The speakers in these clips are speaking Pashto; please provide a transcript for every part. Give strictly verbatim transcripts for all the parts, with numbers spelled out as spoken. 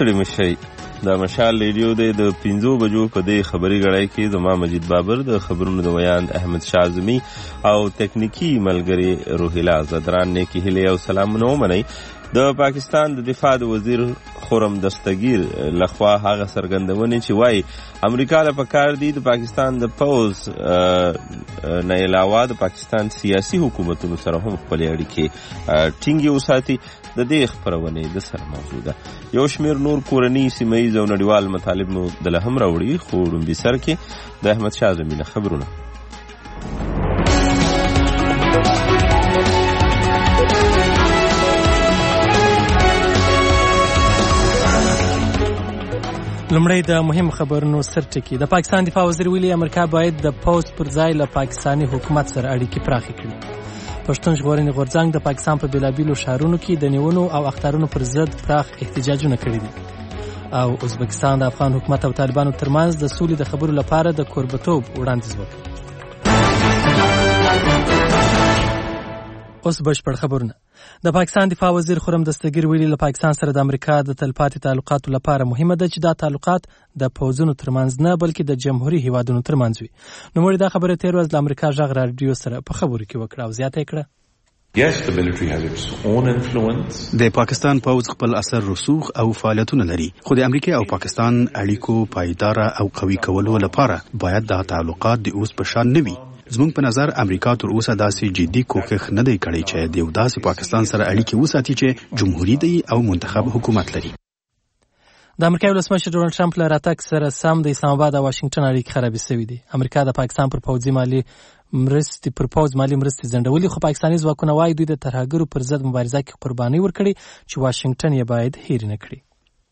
ستړي مشئ. دا مشال ریډیو دی د پنځو بجو په دې خبري غړای کې زما مجید بابر، د خبرونو د ویاند احمد شاعظمي او تکنیکی ملګری روحیلا زدران نه کې هلي او سلامونه ومنئ. د پاکستان د دفاع د وزیر خرم دستگیر لخوا هغه سرګندونې چې وایي امریکا له پکار دی د پاکستان د پوز نه علاوه د پاکستان سیاسي حکومتونو سره هم خپل اړیکې ټینګې وساتي. د دې خبرونه د سر موضوع ده. یو شمیر نور کورنی سیمایي او نړیوال مطالب مو د لهم راوړي، خو ډومبي سر کې د احمد شاعظمي خبرونه. لمړی د مهم خبرونو سرټکی. د پاکستان دفاع وزیر ویلي امریکا باید د پوز پر ځای له پاکستاني حکومت سره اړیکې پراخې کړي. پښتون ژغورنې غورځنګ د پاکستان په بیلابیلو ښارونو کې د نیونو او اخطارونو پر ضد پراخ احتجاجونه کړي دي. او ازبکستان د افغان حکومت او طالبانو ترمنځ د سولې د خبرو لپاره د کوربتوب وړاندیز وکړ. اوس بشپړ خبرونه. د پاکستان دفاع وزیر خرم دستگیر ویلي له پاکستان سره د امریکا د تلپاتې تعلقاتو لپاره مهمه ده چې دا تعلقات د پوځونو ترمنځ نه بلکې د جمهوریت هیوادونو ترمنځ وي. نو موږ دا خبره تیر ورځ د امریکا غږ رادیو سره په خبرو کې وکړه او زیاته کړه. Yes, the military has its own influence. د پاکستان پوځ خپل اثر رسوخ او فعالیتونه لري، خو د امریکا او پاکستان اړیکو پایداره او قوي کولو لپاره باید دا تعلقات د اوس په شان نه وي. زموږ په نظر امریکا تر اوسه داسې جدي کوښښ نه دی کړی چې د یو داسې پاکستان سره اړیکې وساتي چې جمهوریت دی او منتخب حکومت لري. د امریکا ولسمشر ډونالډ ټرمپ له راتګ سره سم د اسلام آباد او واشنگټن اړیکې خرابې شوې دي. امریکا د پاکستان پر پوځي مالی مرستې پر پوځ مالی مرستې ځنډولې، خو پاکستاني ځواکونه وايي دوی د ترهګرو پر ضد مبارزه کې قرباني ورکړي چې واشنگټن یې باید هیر نه کړي.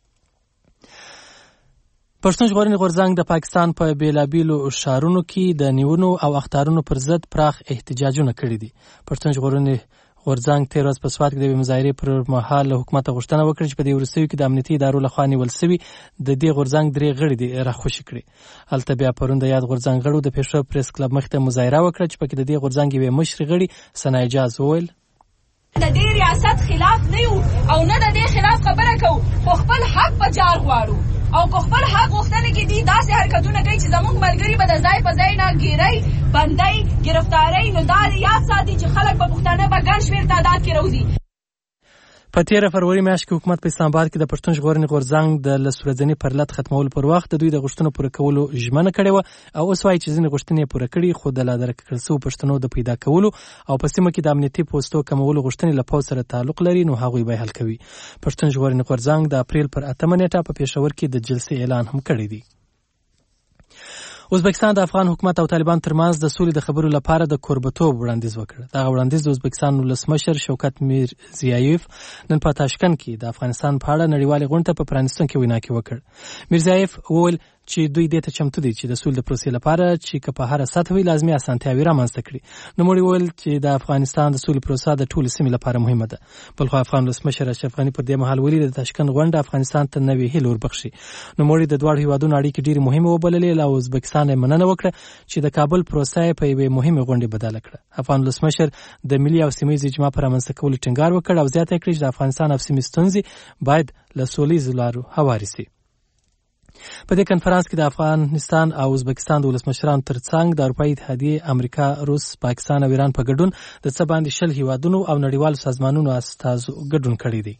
پښتون ژغورنې غورځنګ د پاکستان په بیلابیلو ښارونو کې د نیونو او اخطارونو پر ضد پراخ احتجاجونه کړي دي. پښتون ژغورنې غورځنګ تیر ورځ په سوات کې د یوې مظاهرې پر مهال له حکومت غوښتنه وکړه چې په دې وروستیو کې د امنیتي ادارو لخوا نیول سوي د دې غورځنګ درې غړي دي راخوشي کړي. هلته بیا پرون د یاد غورځنګ غړو د پېښور پریس کلب مخې ته مظاهره وکړه چې پکې د دې غورځنګ یوې مشرې غړي ثنا اجاز وویل د دې ریاست خلاف نه یو او نه د دې خلاف خبره کوو، خو خپل حق په جار غواړو او کو خپل حق غوښتنه کې دي داسې حرکتونه کوي چې زموږ ملګري به د ځای په ځای نه ګیرۍ بندۍ ګرفتارۍ نو دا یاد ساتي چې خلک په پښتانه به ګڼ شمېر تعداد کې روزي. په تیره فروری میاشت کې حکومت په اسلام آباد کې د پښتون ژغورنې غورځنګ د لس ورځني پرلط ختمولو پر وخت د دوی د غوښتنو پوره کولو ژمنه کړې وه او اوس وایي چې ځینې غوښتنې یې پوره کړي، خو د لا درک کړل شوو پښتنو د پیدا کولو او په سیمه کې د امنیتي پوستو کمولو غوښتنې له پوځ سره تعلق لري، نو هغوی به حل کوي. پښتون ژغورنې غورځنګ د اپریل پر اتمه نیټه په پېښور کې د جلسې اعلان هم کړی دی. ازبکستان د افغان حکومت او طالبان ترمنځ د سولې د خبرو لپاره د کوربتوب وړاندیز وکړ. دغه وړاندیز د ازبکستان ولسمشر شوکت میرزیایف نن په تاشکند کې د افغانستان په اړه نړیوالې غونډې ته په پرانیستون کې وینا کې وکړ. میرزیایف وویل چې دوی دې ته چمتو دي چې د سولې د پروسې لپاره چې که په هره سطح وي لازمي اسانتیاوې رامنځته کړي. نوموړي وویل چې د افغانستان د سولې پروسه د ټولې سیمې لپاره مهمه ده. بلخو افغان ولسمشر اشرف غني پر دې مهال ویلي د تاشکند غونډه افغانستان ته نوې هیلې وربخښي. نوموړي د دواړو هیوادونو اړیکې ډېرې مهمې وبللې او ازبکستان یې مننه وکړه چې د کابل پروسه یې په یوې مهمې غونډې بدله کړه. افغان ولسمشر د ملي او سیمه ییز اجماع پر رامنځته کولو ټینګار وکړ او زیاته کړې چې د افغانستان او سیمې ستونزې باید له سولیزو لارو هوارې شي. په دې کنفرانس کې د افغانستان او ازبکستان د ولسمشرانو ترڅنګ د اروپایي اتحادیې، امریکا، روس، پاکستان او ایران په ګډون د څه باندې شل هیوادونو او نړیوالو سازمانونو استازو ګډون کړی دی.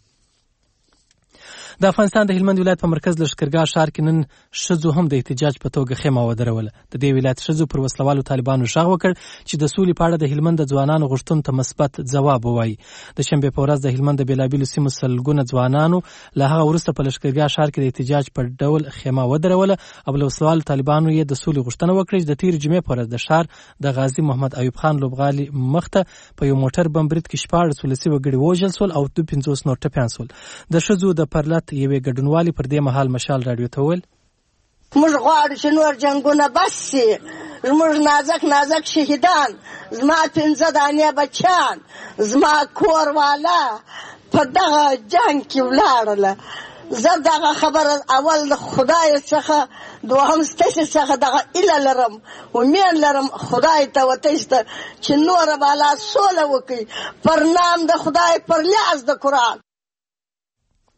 د افغانستان د هلمند ولایت په مرکز لښکرګاه ښار کې نن ښځو هم د احتجاج په توګه خیمه ودروله. د دې ولایت ښځو پر وسلوالو طالبانو غږ وکړ چې د سولې په اړه د هلمند د ځوانانو غوښتنو ته مثبت ځواب ووایي. د شنبې په ورځ د هلمند د بیلابیلو سیمو سلګونه ځوانانو له هغه وروسته په لښکرګاه ښار کې د احتجاج په ډول خیمه ودروله او له وسلوالو طالبانو یې د سولې غوښتنه وکړه چې د تېرې جمعې په ورځ د ښار د غازي محمد ایوب خان لوبغالي مخته په یو موټر بم برید کې شپاړس ولسي وګړي ووژل شول او دوه پنځوس نور ټپیان شول. د ښځو د پرلط یوې ګډونوالې پر دې مهال مشال راډیو ته وویل موږ غواړو چې نور جنګونه بس شي، زموږ نازک نازک شهیدان، زما پنځه دانې بچیان، زما کور والا په دغه جنګ کې ولاړله. زه دغه خبره اول د خدای څخه دوهم ستاسې څخه دغه ایله لرم، امید لرم خدای ته وتیسته چې نوره بالا سوله وکړي پر نام د خدای پر لیاز د قرآن.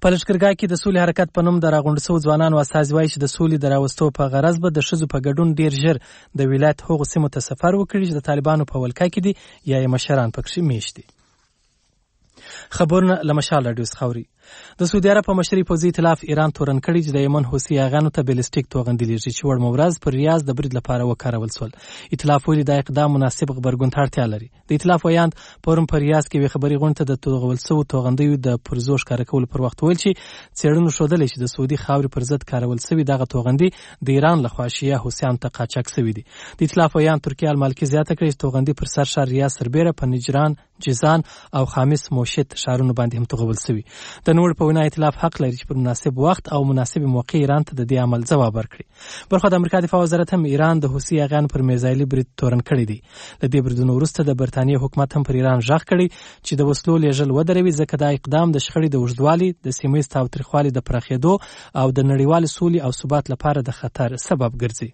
په لښکرګاه کې د سولې حرکت په نوم د راغونډ شوو ځوانانو استازي وایي چې د سولې د راوستو په غرض به د ښځو په ګډون ډیر ژر د ولایت هغو سیمو ته سفر وکړي چې د طالبانو په ولکه کې دي یا یې مشران پکښې میشت دي. خبرونه له مشال راډیو څخه اوري. د سعودي عرب په مشرۍ پوځي ائتلاف ایران تورن کړي چې د یمن حوثي یاغانو ته بیلسټیک توغندي لیږي چې وړمه ورځ پر ریاض د برید لپاره وکارول شول. ائتلاف ویلي دا اقدام مناسب غبرګون ته اړتیا لري. د ائتلاف ویاند پرون په ریاض کې یوې خبري غونډې ته د توغول شوو توغندیو د پرزو ښکاره کولو پر وخت ویل چې څېړنو ښودلې چې د سعودي خاورې پر ضد کارول شوي دغه توغندي د ایران لخوا شیعه حوثیانو ته قاچاق شوي دي. د ائتلاف ویاند ترکیه المالکي زیاته کړې چې توغندي پر سر ښار ریاض سربیره په نجران، جیزان او خامس موشت ښارونو باندې هم توغول شوي. د نوړ په وینا ائتلاف حق لري چې په مناسب وخت او مناسب موقع ایران ته د دې عمل ځواب ورکړي. بلخو د امریکا دفاع وزارت هم ایران د حوثي یاغانو پر میزایلي برید تورن کړی دی. له دې بریدونو وروسته د برتانیې حکومت هم پر ایران غږ کړی چې د وسلو لیږل ودروي، ځکه دا اقدام د شخړې د اوږدوالي، د سیمه ییز تاوتریخوالي د پراخېدو او د نړیوالې سولې او ثبات لپاره د خطر سبب ګرځي.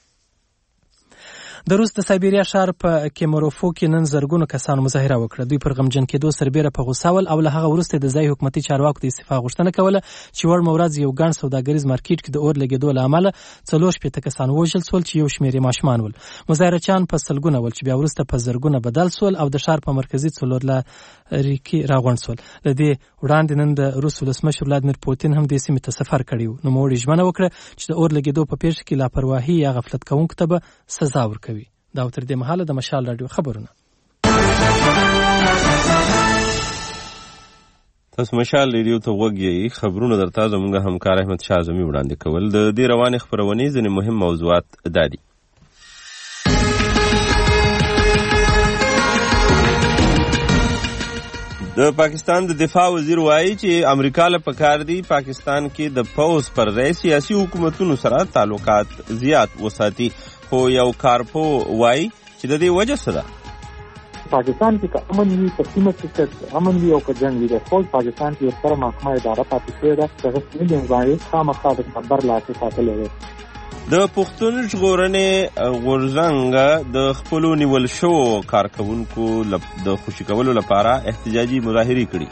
د روس د سایبریا ښار په کیمروفو کې نن زرګونو کسانو مظاهره وکړه. دوی پر غمجن کېدو سربیره په غوسه ول او له هغه وروسته د ځای حکومتي چارواکو د استعفا غوښتنه کوله چې وړمه ورځ یو ګڼ سوداګریز مارکیټ کې د اور لګېدو له امله څلور شپېته کسان وژل شول چې یو شمېر یې ماشومان ول. مظاهرچیان په سلګونه ول چې بیا وروسته په زرګونه بدل شول او د ښار په مرکزي څلور لارې کې راغونډ شول. له دې وړاندې نن د روس ولسمشر ولادیمیر پوتین هم دې سیمې ته سفر کړی و. نوموړي ژمنه وکړه چې د اور لګېدو په پیښه کې لاپرواهي یا غفلت کوونکو ته به سزا ورکوي. دا تر دې مهاله د مشال راډیو خبرونه. تاسو مشال راډیو ته وګورئ. خبرونه درته زموږ همکار احمد شاه اعظمي وړاندې کول. د دې روانې خبرونې ځینې مهم موضوعات دادي. د پاکستان د دفاع وزیر وایي چې امریکا له پکار دی پاکستان کې د پوز پر ځای سیاسي حکومتونو سره تعلقات زیات وساتي. خو یو کارپو وایي چې د دې وجه څه ده؟ پاکستان کې که امن وي، په سیمه کې که امن وي او که جنګ وي، د فوج پاکستان کې یو ستره محکمه اداره پاتې شوې ده. دغه سیمې باندې خامخا د خبر لاسې ساتلی دی. د پښتون ژغورنې غورځنګ د خپلو نیول شوو کارکوونکو د خوشي کولو لپاره احتجاجي مظاهرې کړي.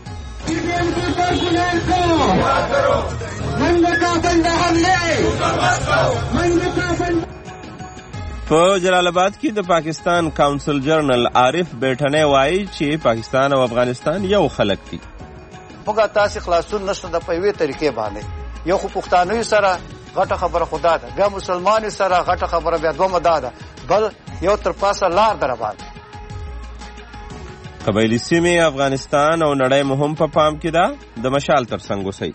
په جلال آباد کې د پاکستان کونسل جنرال عارف بیٹھنه وایي چې پاکستان او افغانستان یو خلک دي. موږ تاسو خلاصون نشته د پوي طریقې باندې یو خو پښتانوي سره غټه خبره خدا ده، بیا مسلمان سره غټه خبره بیا دوه مده ده، بل یو تر پاسه لار در باندې. قبایلی سیمې افغانستان او نړۍ مهم په پام کې ده. د مشال تر څنګ اوسئ.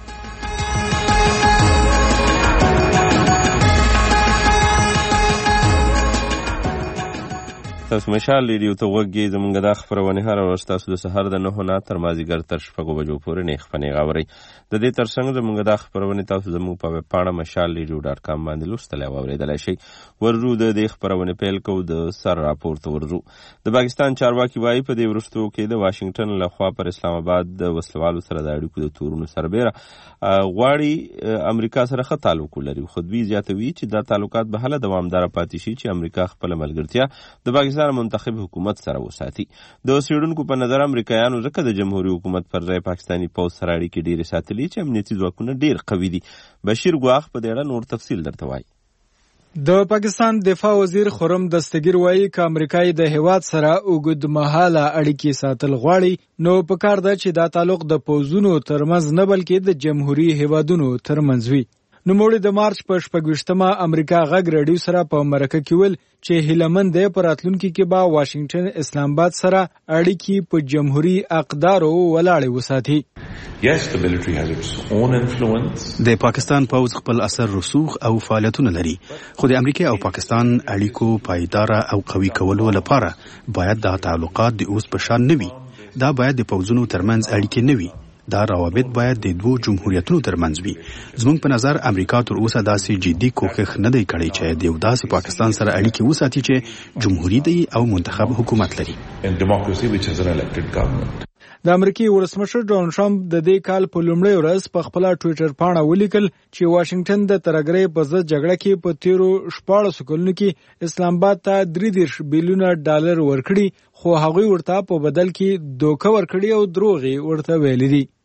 تاسو مشال ریډیو ته وګورئ. زمونږ دا خبرونه هر ورځ تاسو د سحر د نهو نه تر مازدیګر تر شپږو بجو پورې نه خپنې غاوري. د دې ترڅنګ زمونږ دا خبرونه تاسو زموږ په ویب پاڼه مشال ریډیو ډاټ کام باندې لوستلی او اورېدلی شئ. ورو د دې خبرونه پیل کوو. د سر راپور ته ورځو. د پاکستان چارواکي وایي په دې وروستو کې د واشنگټن لخوا پر اسلام آباد د وسلوالو سره د اړیکو د تورونو سربیره غواړي امریکا سره ښه تعلق ولري. خو دوی زیاتوي چې دا تعلقات به هله دوامداره پاتې شي چې امریکا خپله ملګرتیا د پاکستان منتخب حکومت سره وساتي. د څېړونکو په نظر امریکایانو ځکه د جمهوریت حکومت پر ځای پاکستاني پوځ سره اړیکې ډېرې ساتلي چې امنیتي ځواکونه ډېر قوي دي. بشیر ګواخ په دې اړه نور تفصیل درته وایي. د پاکستان دفاع وزیر خرم دستگیر وایي که امریکای د هیواد سره اوږدمهاله اړیکې ساتل غواړي نو پکار ده چې دا تعلق د پوځونو ترمنځ نه بلکې د جمهوریت هیوادونو ترمنځ وي. نوموړي د مارچ په شپږویشتمه امریکا غږ راډیو سره په مرکه کې ویل چې هیلمن دی په راتلونکي کې به واشنگټن اسلام آباد سره اړیکې په جمهوریت اقدارو ولاړې وساتي. Yes, the military has its own influence. د پاکستان پوځ خپل اثر رسوخ او فعالیتونه لري، خو د امریکا او پاکستان اړیکو پایدار او قوي کولو لپاره باید د تعلقات د اوس په شان نه وي. دا باید د پوځونو ترمنځ اړیکې نه وي. دا روابط باید د دوو جمهوریتونو ترمنځ وي. زموږ په نظر امریکا تر اوسه داسې جدي کوښښ نه دی کړی چې د یو داسې پاکستان سره اړیکې وساتي چې جمهوریت دی او منتخب حکومت لري. In democracy which has an elected government. د امریکای ولسمشر ډونالډ ټرمپ د دې کال په لومړۍ ورځ په خپل ټوئیټر پاڼه ولیکل چې واشنگټن د ترګرۍ په ضد جګړه کې په تیرو شپاړسو کلونو کې اسلام آباد ته درې دېرش بیلیونه ډالر ورکړي، خو هغوی ورته په بدل کې دوکه ورکړي او دروغ ورته ویلي دي.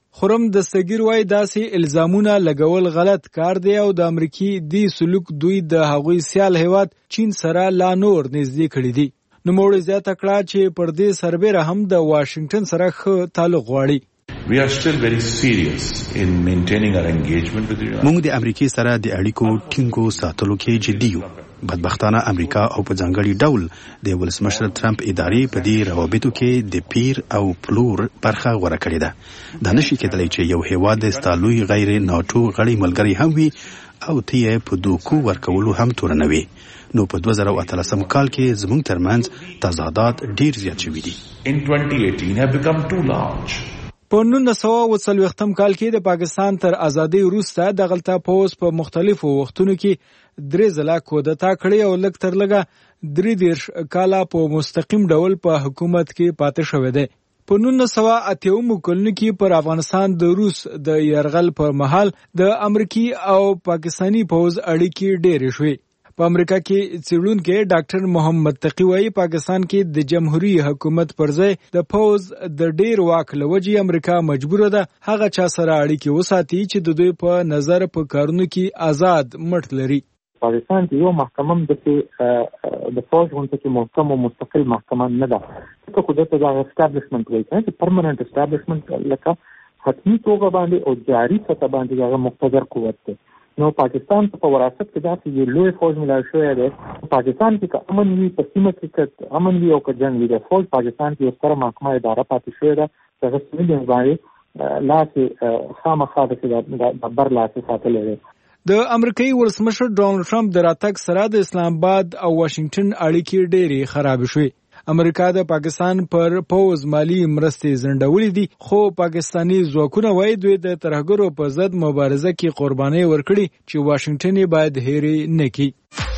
خرم دستګیر وای داسې الزامونه لګول غلط کار دی او د امریکای دی سلوک دوی د هغوی سیال هیواد چین سره لا نور نږدې کړی دی. نو موږ زیاته کړه چې پر دې سربېره هم د واشنگټن سره ښه تعلق غواړي. We are still very serious in maintaining our engagement with Iran. موږ د امریکای سره د اړیکو ټینګو ساتلو کې جدي یو. بدبختانه امریکا او په ځانګړي ډول د ولسمشر ترامپ ادارې په دې روابطو کې د پیر او پلور برخه غوره کړې ده. دا نشي کېدلی چې یو هیواد د ستالوی غیر ناټو غړی ملګری هم وي او ته په دوکو ورکولو هم تورنوي. نو په دوه زره اتلسم کال کې زموږ ترمنځ تضادات ډیر زیات شوي دي. In twenty eighteen have become too large. په نولس سوه اوه څلوېښتم کال کې د پاکستان تر ازادۍ وروسته دغلته پوځ په مختلفو وختونو کې درې ځله کودتا کړې او لږ تر لږه درې دېرش کاله په مستقیم ډول په حکومت کې پاتې شوی دی. په نولس سوه اته اووه کلونو کې پر افغانستان د روس د یرغل پر مهال د امریکای او پاکستانی پوځ اړیکې ډېرې شوې. په امریکا کې څېړونکی ډاکټر محمد تقی وایي پاکستان کې د جمهوریت حکومت پر ځای د پوځ د ډېر واک له وجې امریکا مجبوره ده هغه چا سره اړیکې وساتي چې د دوی په نظر په کارونو کې آزاد مټ لري. پاکستان کې یو محکمه د پوځ غونډه کې محکم او مستقل محکمه نه ده. څه خو دته د اسټابلیشمنت وایي چې پرمننت اسټابلیشمنت لکه حتمی توګه باندې او جاري سطح باندې هغه مقتدر قوت دی. نو پاکستان په وراثت کې داسې یو لوی فوج ملای شوی دی. پاکستان کې که امن وي په سیمه کې که امن وي او که جنګ وي د فوج پاکستان کې یو ستره محکمه اداره پاتې شوې ده چې هغه سیملین باندې لاسې خامخا د بر لاسې ساتلی دی. د امریکایي ولسمشر ډونالډ ټرمپ د راتګ سره د اسلام آباد او واشنگټن اړیکې ډېرې خرابې شوې. امریکا د پاکستان پر پوز مالی مرستې ځنډولې دي خو پاکستانی ځواکونه وایي دوی د ترهګرو په ضد مبارزه کې قرباني ورکړي چې واشنگټن یې باید هېرې نه کړي.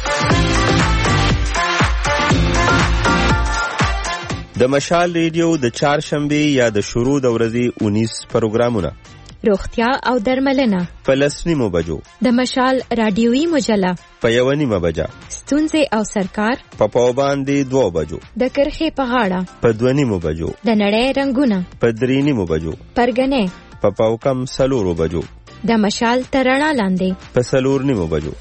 د مشال ریډیو د چهارشنبې یا د شروع د ورځې اونیس پروګرامونه روغتیا او درملنه په لسنیمو بجو د مشال رادیویي مجله په یوه نیمه بجه ستونزې او سرکار په پاو باندې دوه بجو د کرښې په غاړه په دوه نیمو بجو د نړۍ رنګونه په درې نیمو بجو پرګنې په پاو کم څلورو بجو د مشال تر رڼا لاندې په څلور نیمو بجو.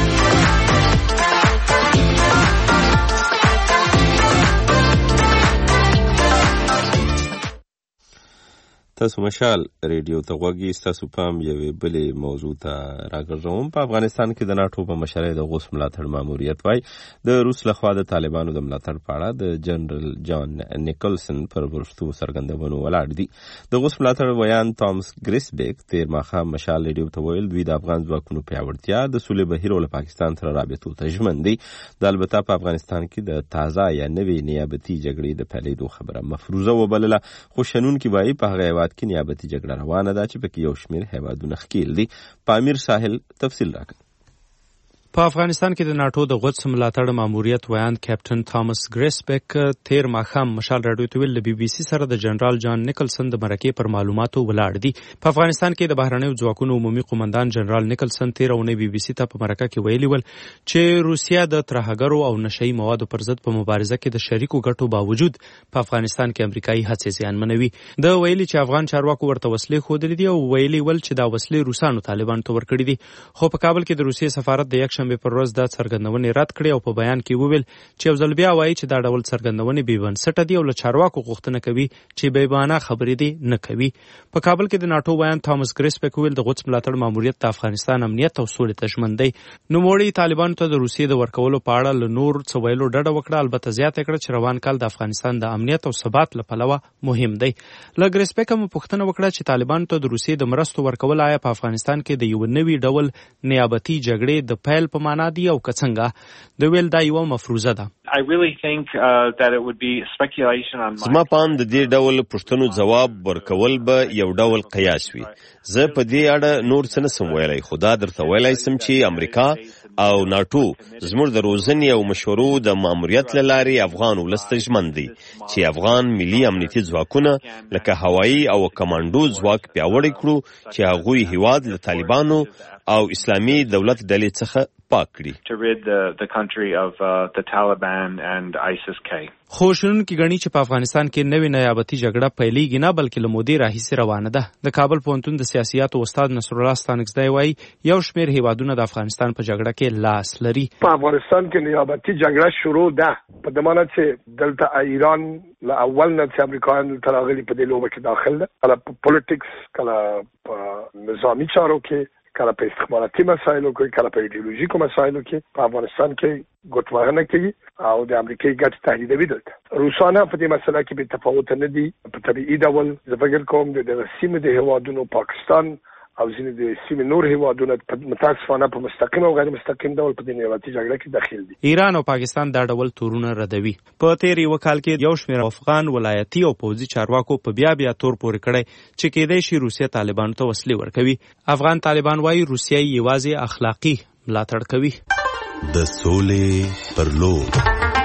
تاسو مشال ریډیو ته غوږی ستاسو پام یوې بلې موضوع ته راګرځوم. په افغانستان کې د ناټو په مشرۍ د غوث ملاتړ ماموریت وای د روس لخوا د طالبانو د ملاتړ په اړه د جنرال جان نیکلسن پر ورستو څرګندونو ولاړ دي. د غوث ملاتړ ویان تامس ګریسبیک تیر ماښام مشال ریډیو ته ویل دوی د افغان ځواکونو پیاوړتیا د سولې بهیر او له پاکستان سره رابطو ته ژمن دي. د البته په افغانستان کې د تازه یا نوې نیابتي جګړې د پیلېدو خبره مفروضه وبلله خو شنونکي وایي په هغه هیواد کې نیابتي جګړه روانه ده چې پکې یو شمېر هیوادونه ښکیل دي. پامیر ساحل تفصیل راکړي. په افغانستان کې د ناټو د غوث ملاتړ ماموریت ویان کیپټن تامس ګریسبیک تیر ماښام مشال راډیو ته ویل د بي بي سي سره د جنرال جان نیکلسن د مرکې پر معلوماتو ولاړ دي. په افغانستان کې د بهرنیو ځواکونو عمومي قومندان جنرال نیکلسن تیر اونۍ بي بي سي ته په مرکه کې ویلي ول چې روسیا د ترهګرو او نشئی موادو پر ضد په مبارزه کې د شریکو ګټو باوجود په افغانستان کې امریکایي هڅې زیانمنوي. د ویلي چې افغان چارواکو ورته وسلې ښودلې دي او ویلي ول چې دا وسلې روسانو طالبانو ته ورکړي دي. خو په کابل کې د روسیې سفارت د یک شنبه پر ورځ د څرګندونې رد کړې او په بیان کې وویل چې یو ځل بیا وایي چې دا ډول څرګندونې بې بنسټه دي او له چارواکو غوښتنه کوي چې بې بهانه خبرې دي نه کوي. په کابل کې د ناټو ویان تامس ګریسبیک ویل د غوث ملاتړ ماموریت د افغانستان امنیت او سولې ته ژمن دی. نوموړي طالبانو ته د روسیې د ورکولو په اړه له نور څه ویلو ډډه وکړه، البته زیاته کړه چې روان کال د افغانستان د امنیت او ثبات له پلوه مهم دی. له ګریسبیک هم پوښتنه وکړه چې طالبانو ته د روسیې د مرستو ورکول آیا په افغانستان کې د یو نوي ډول نیابتي جګړې د پیل په معنا دی او که څنګه؟ د ویل دا یو مفروضه ده. زما پام د دې ډول پوښتنو ځواب ورکول به یو ډول قیاس وي. زه په دې اړه نور څه نسم ویلی، خو دا درته ویلی سم چې امریکا او ناټو زموږ د روزنې او مشورو د ماموریت له لارې افغان ولس ته ژمن دي چې افغان ملي امنیتي ځواکونه لکه هوایي او کمانډو ځواک پیاوړی کړو چې هغوی هیواد له طالبانو او اسلامي دولت ډلې څخه پاک کړي. To rid the, the country of uh, the Taliban and ISIS-K. خو شنونکي ګڼي چې په افغانستان کې نوې نیابتي جګړه پیلېږي نه بلکې له مودې راهیسې روانه ده. د کابل پوهنتون د سیاسیاتو استاد نصرالله ستانکزی وایي یو شمېر هیوادونه د افغانستان په جګړه کې لاس لري. په افغانستان کې نیابتي جګړه شروع ده په دې معنی چې دلته ایران له اول نه چې امریکایان تر راغلي په دې لوبه کې داخل ده، کله په پولیټکس، کله په نظامي چارو کې، کله په استخباراتي مسایلو کې، کله په ایډیولوژیکو مسایلو کې په افغانستان کې ګوتوارنه کوي او د امریکای ګټې تهدیدوي. دلته روسانه په دې مسله کې به تفاوت نه دي. په طبیعي ډول زه فکر کوم د دغه سیمې د هیوادونو پاکستان او ځینې د سیمې نور هیوادونه متاسفانه په مستقیم او غیر مستقیم ډول په دې نیابتي جګړه کې داخل دي. ایران او پاکستان دا ډول تورونه ردوي. په تیر یو کال کې یو شمېر افغان ولایتي او پوځي چارواکو په بیا بیا تور پورې کړی چې کېدای شي روسیه طالبانو ته وسلې ورکوي. افغان طالبان وایي روسیه یوازې اخلاقی ملاتړ کوي. د سولې پر لور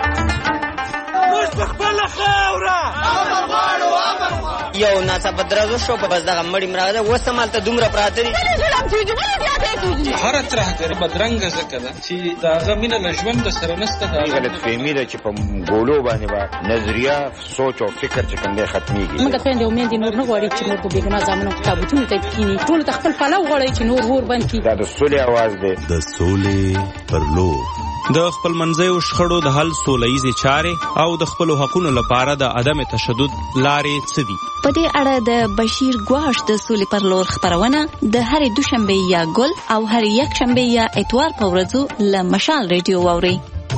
یو ناڅاپه درزو شو په بس دغه مړی مراده وسمالته دومره پراته دي هر ترهګر بدرنګ زکه ده چې داغه مینه له ژوند سره نسته. دا غلط فهمي ده چې په ګولو باندې با نظریه سوچ او فکر چې کنده ختميږي. موږ خويندې امید نور نه غواړي چې نور په بیګناه ځامنو کتابونه ته کینی ټول تخپل پلاو غواړي چې نور ور باندې کی. دا د سولې आवाज ده. د سولې پر لور د خپل منځیو شخړو د حل سولهییزې چارې او د خپلو حقونو لپاره د عدم تشدد لارې څه دي؟ په دې اړه د بشیر ګواش د سولې پر لور خبرونه د هرې دوشنبه یا ګل او هرې یک شنبه یا اتوار په ورځو له مشال ریډیو واورئ.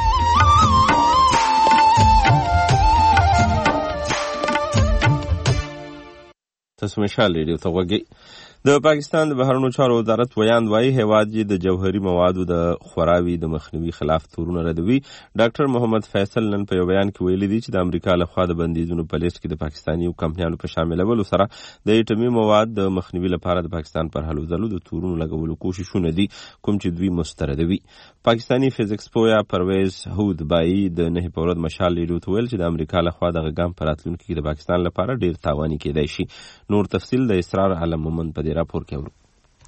تاسو مشال ریډیو ته وګورئ. د پاکستان د بهرنیو چارو وزارت ویاند وایي هیواد یې د جوهري موادو د خوراوي د مخنیوي خلاف تورونه ردوي. ډاکټر محمد فیصل نن په یو بیان کې ویلي دي چې د امریکا لخوا د بندیزونو په لیست کې د پاکستاني کمپنیانو په شاملولو سره د ایټمي مواد د مخنیوي لپاره د پاکستان پر هلو ځلو د تورونو لګولو کوششونه دي کوم چې دوی مستردوي. پاکستاني فزیکس پویا پرویز هود بایی د نه په ورځ مشال ریډیو ته ویل چې د امریکا لخوا دغه ګام په راتلونکي کې د پاکستان لپاره ډیر تاواني کېدای شي. نور تفصیل د اسرار عالم مومن په راپور کې اورو.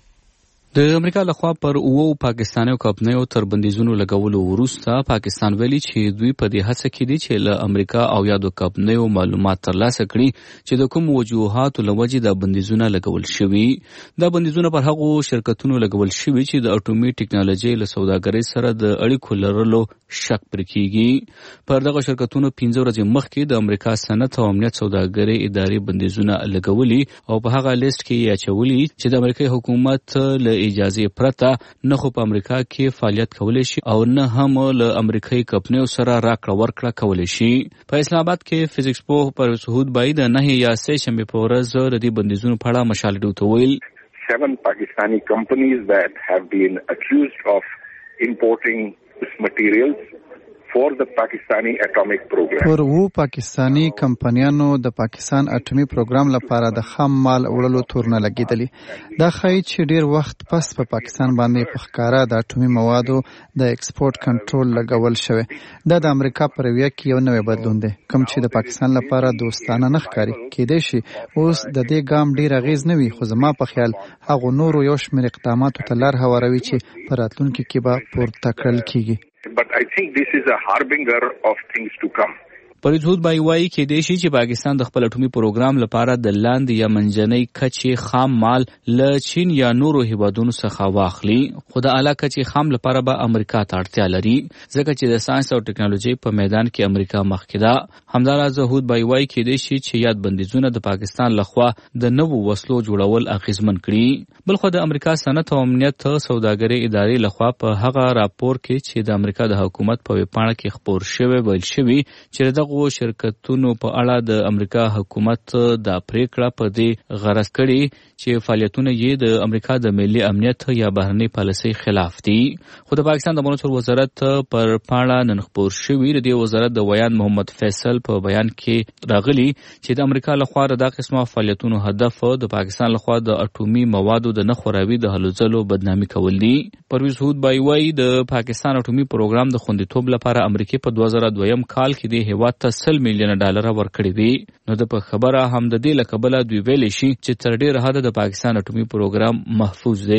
د امریکا لخوا پر اوو پاکستاني کمپنیو تر بندیزونو لګولو وروسته پاکستان ویلي چې دوی په دې هڅه کې دي چې له امریکا او یادو کمپنیو معلومات ترلاسه کړي چې د کوم وجوهاتو له وجې د بندیزونه لګول شوي. دا بندیزونه پر هغو شرکتونو لګول شوي چې د اټومي ټکنالوژي له سوداګرۍ سره د اړیکو لرلو شک پر کیږي. پر دغه شرکتونو پنځه ورځې مخکې د امریکا صنعت او امنیت سوداګرۍ ادارې بندیزونه لګولي او په هغه لیست کې یې اچولي چې د امریکای حکومت له اجازه پرته نه خو په امریکا کې فعالیت کولی شي او نه هم له امریکایي کمپنیو سره راکړه ورکړه کولی شي. په اسلام آباد کې فزیکس پوه پر سهود بایی د نه یا سه شنبې په ورځ د دې بندیزونو په اړه مشال ریډیو ته ویل. Seven Pakistani companies that have been accused of importing materials for the Pakistani atomic program. پر وو پاکستانی کمپنیانو د پاکستان اټومي پروګرام لپاره د خام مال وړلو تورونه لګیدلی. دا ښایي چې ډیر وخت پس په پا پاکستان باندې په ښکاره د اټومي موادو د ایکسپورټ کنټرول لګول شوی. دا د امریکا پر رویه کې یو نوی بدلون دی کوم چې د پاکستان لپاره دوستانه نه ښکاري. کېدای شي اوس د دې ګام ډیر اغیز نه وي خو زما په خیال هغه نورو یو شمېر اقداماتو ته لار هواروي چې په راتلونکي کې به پورته کړل کیږي. But I think this is a harbinger of things to come. پریزود بای وایي کېدای شي چې پاکستان د خپل اټومي پروګرام لپاره د لاندې یا منځنۍ کچې خام مال له چین یا نورو هیوادونو څخه واخلي خو د اعلی کچې خام لپاره به امریکا ته اړتیا لري ځکه چې د ساينس او ټکنالوژي په میدان کې امریکا مخکې ده. همداراز زهود بای وایي کېدای شي چې یاد بندیزونه د پاکستان لخوا د نوو وسلو جوړول اغیزمن کړي. بلخو د امریکا صنعت او امنیت سوداګرۍ ادارې لخوا په هغه راپور کې چې د امریکا د حکومت په ویبپاڼه کې خپور شوی ویل شوی چې دغه شرکتونو په اړه د امریکا حکومت دا پریکړه په دې غرض کړي چې فعالیتونه یې د امریکا د ملي امنیت یا بهرنۍ پالیسۍ خلاف دي. خو د پاکستان د امنیت وزارت پر پاڼه نن خپور شوی د وزارت د ویان محمد فیصل په بیان کې راغلی چې د امریکا لخوا د قسمه فعالیتونو هدف د پاکستان لخوا د اټومي موادو د نخوراوي د هلو ځلو بدنامي کول دي. پرویز هود بای وایي د پاکستان اټومي پروګرام د خوندیتوب لپاره امریکا په دوه زره دویم کال کې د هیواد ته سل میلیون ډالر ورکړي وي. نو د په خبره هم د دې لکبله دوی ویلې شي چې تر ډیره حد د پاکستان اټومي پروګرام محفوظ دی.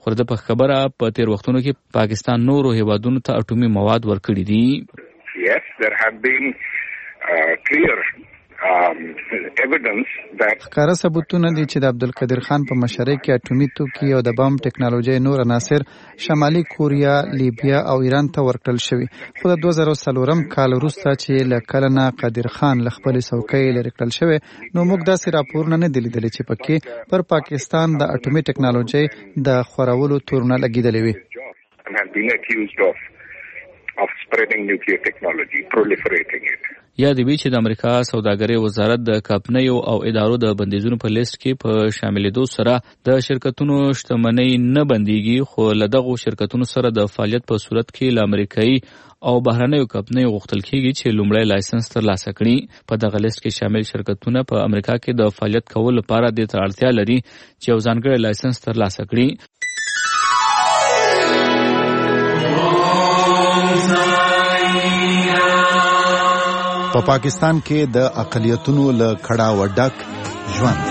خو د په خبره په تیر وختونو کې پاکستان نورو هیوادونو ته اټومي مواد ورکړي دي. Yes, there have been uh, clear um, evidence that ښکاره ثبوتونه دي چې د عبدالقدیر خان په مشرۍ کې اټومي توکي او د بم ټکنالوژي نور عناصر شمالي کوریا، لیبیا او ایران ته ورکړل شوي. خو د دوه زره څلورم کال وروسته چې له کله نه قدیر خان له خپلې څوکۍ لرې کړل شوی، نو موږ داسې راپورونه نه دي لیدلي چې پکې پر پاکستان د اټومي ټکنالوژي د خورولو تورونه لګېدلي وي. of spreading nuclear technology, proliferating it. یا د وی چې د امریکا سوداګرۍ وزارت د کمپنیو او ادارو د بندیزونو په لیست کې په شاملېدو سره د شرکتونو شتمنۍ نه بنديږي، خو له دغو شرکتونو سره د فعالیت په صورت کې له امریکایي او بهرنیو کمپنیو غوښتل کېږي چې لومړی لایسنس ترلاسه کړي. په دغه لیست کې شامل شرکتونه په امریکا کې د فعالیت کولو لپاره د اړتیا لري چې یو ځانګړی لایسنس ترلاسه کړي. په پا پاکستان کې د اقلیتونو له کړاو ډک ژوند.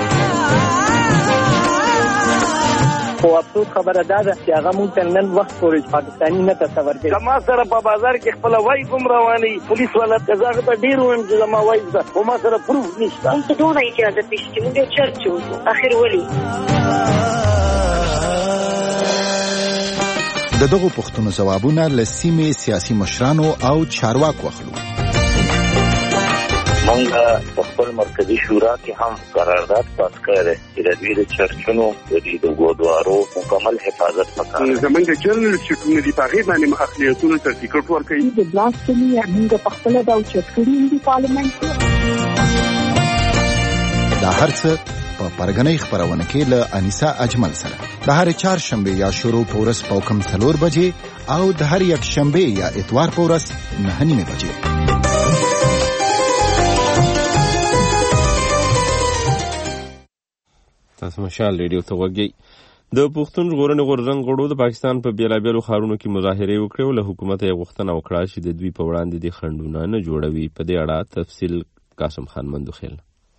خو افسوس خبره دا ده چې هغه مونږ ته نن وخت پورې پاکستاني نه تصور کوي. زما سره په بازار کې خپل وای کوم رواني پولیس والا قزاغه ته ډیر ویم چې زما وای ده، خو ما سره پروف نشته. مونږ ته ټول اجازه پېښ چې مونږ چرچ وو اخر ولي د دغو پوښتنو ځوابونه له سیمې سیاسي مشرانو او چارواکو اخلو. مونږ په خپل مرکزی شورا کې هم قرارداد پاس کړی چې د دوی د چرچونو د دې د ګودوارو مکمل حفاظت وکړي. زمونږ جنرال چټونه دي په هغه باندې اقلیتونو ته ټیکټ ورکړي. د بلاستنی موږ په خپل د چټکړي د پارلیمنت دا هرڅه په پرګنۍ خبرونه کې له انیسا اجمل سره د هر چهارشنبه یا شروع پورس په کم څلور بجې او د هر یک شنبه یا اتوار پورس نه نیمه بجې. تاسو مشال ریډیو ته وګورئ. د پښتون ژغورنې غورځنګ غړو د پاکستان په بیلابیلو ښارونو کې مظاهرې وکړې او له حکومت یې غوښتنه وکړه چې د دوی په وړاندې د خنډونه نه جوړوي. په دې اړه تفصیل قاسم خان مندوخیل.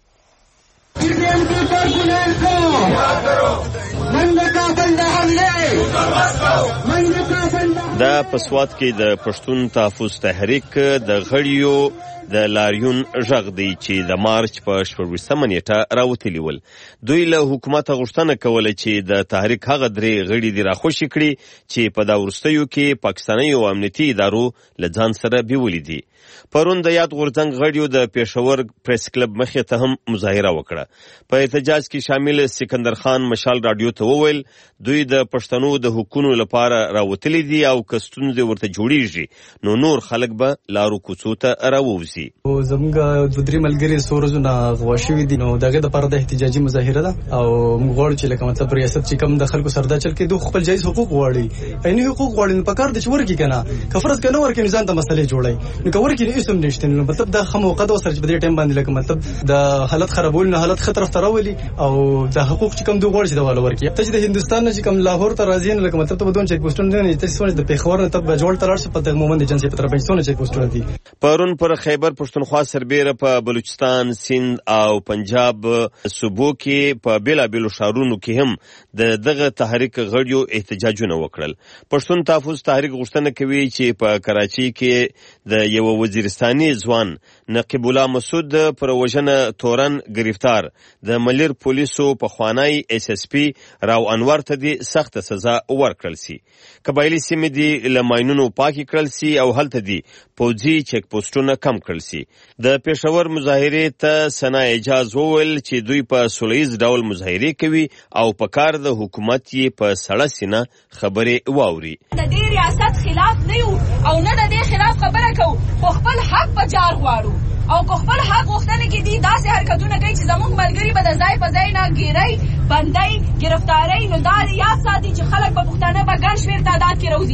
دا پسوات کې د پښتون تحفظ تحریک د غړیو د لاریون ژغ دی چې د مارچ په شپږویشتمه نیټه راوتلي ول. دوی له حکومت غوښتنه کوله چې د تحریک هغه درې غړي دي راخوشي کړي چې په دا وروستیو کې پاکستاني او امنیتي ادارو له ځان سره بیولي دي. پرون د یاد غورځنګ غړیو د پېښور پریس کلب مخې ته هم مظاهره وکړه. په احتجاج کې شامل سکندر خان مشال رادیو ته وویل دوی د پښتنو د حقوقو لپاره راوتلي دي او کستون دې ورته جوړیږي نو نور خلک به لارو کوڅو ته راووزي. زموږ د درې ملګري سورزونه غوښوي دي نو دغه د لپاره د احتجاجي مظاهره ده او موږ غواړو چې لکه مطلب ریاست چې کوم د خلکو سره دا چل کې دوه خپل جایز حقوق غواړي. عیني حقوق غواړي نو پکار د چور کې کنه کفرت کنه ورکه نظام ته مسلې جوړي نو کور کې اسم نشته نو مطلب د خموقه د سره په دې ټیم باندې لکه مطلب د حالت خرابول نه حالت خطر افتراولي او د حقوق چې کوم دوه غواړي د والو ورکی ته چې د هندستان نه چې کوم لاهور ته راځي نو لکه مطلب ته بدون چیک پوسټونه نه ته سونه د پیښور نه ته جوړ تر څه په دغه مومند ایجنسی په طرف باندې چیک پوسټونه دي. پرون پر خیبر پښتونخوا سربېره په بلوچستان، سند او پنجاب صوبو کې په بیلابیلو ښارونو کې هم د دغه تحریک غړیو احتجاجونه وکړل. پښتون تحفظ تحریک غوښتنه کوي چې په کراچي کې د یو وزیرستاني ځوان نقیب الله مسعود پر وژنه تورن گرفتار د ملیر پولیسو په خوانی ایس ایس پی راو انور ته دی سخت سزا ورکړل سي. قبایلی سیمې دی لماینونو پاکي کړل سي او هلته دی پوځي چیک پوسټونه کم کړل سي. د پېښور مظاهرې ته سنا اجازه وویل چې دوی په سولهییز ډول مظاهرې کوي او په کار د حکومت یې په سړه سینه خبرې واوري. د دې ریاست خلاف نه یو او نه د دې خلاف خبره کوو خو خپل حق په جار غواړو او کو خپل حق غوښتنه کې دي داسې حرکتونه کوي چې زموږ ملګری به د ځای په ځای نه ګیري بندي گرفتاری نو دا یاد ساتي چې خلک په پښتانه به ګڼ شمېر تعداد کې راوځي.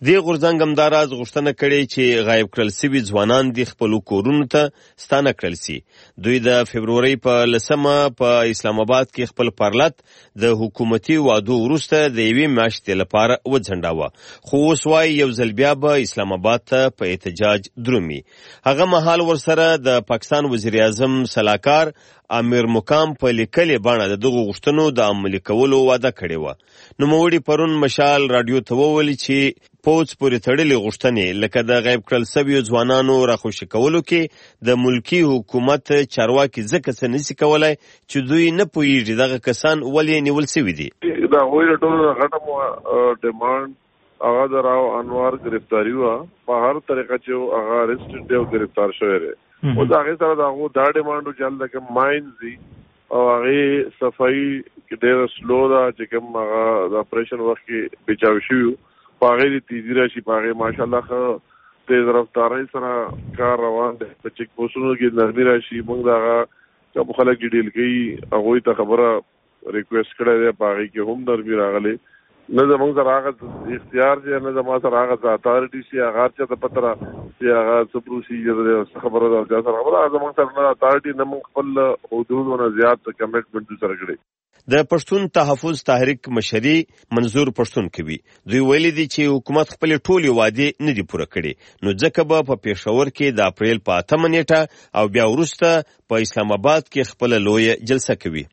دې غورځنګ همداراز غوښتنه کړې چې غایب کړل شوي ځوانان د خپلو کورونو ته ستانه کړل شي. دوی د فبرورۍ په لسمه په اسلام آباد کې خپل پارلت د حکومتي وعدو وروسته د یوې میاشتې لپاره وځنډاوه، خو اوس وایي یو ځل بیا به اسلام آباد ته په احتجاج درومي. هغه مهال ورسره د پاکستان وزیر اعظم سلاکار امیر مقام په لیکلې بڼه د دغو غوښتنو د عملي کولو وعده کړې وه. نوموړي پرون مشال راډیو ته وویل چې پوځ پورې تړلې غوښتنې لکه د غیب کړل شویو ځوانانو راخوشي کولو کې د ملکي حکومت چارواکي ځکه څه نشي کولی چې دوی نه پوهېږي دغه کسان ولې نیول شوي دي. د هغوی د ټولو غټه ډیمانډ هغه د راو انوار گرفتاری وه، په هر طریقه چې هغه اریسټډ دی او گرفتار شوی دی. او د هغې سره د هغو دا ډیمانډ چې هلته کوم ماینز دي او هغې صفایي ډېره سلو ده چې کوم هغه د اپریشن وخت کې بچاو شوي په هغې د تیزي راشي، په هغې ماشاءالله ښه تیز رفتارۍ سره کار روان دی. په چیک پوسټونو کې نرمي راشي. موږ د هغه کوم خلک چې ډیل کوي هغوی ته خبره ریکویسټ کړی دی، په هغې کې هم نرمي راغلی. نه زموږ سره هغه اختیار دی، نه زما سره هغه اتارټي شي، هغه هر چا ته پته ده چې هغه څه پروسیجر دی، څه خبره ده، چا سره خبره. زموږ سره نه اتارټي نه موږ خپل حدودو نه زیات کمیټمنټ سره کړی. د پښتون تحفظ تحریک مشري منظور پښتون کوي. دوی ویلي دي چې حکومت خپل ټولې وعدې نه دي پوره کړي، نو ځکه به په پېښور کې د اپریل په اتمه نیټه او بیا وروسته په اسلام آباد کې خپل لویه جلسه کوي.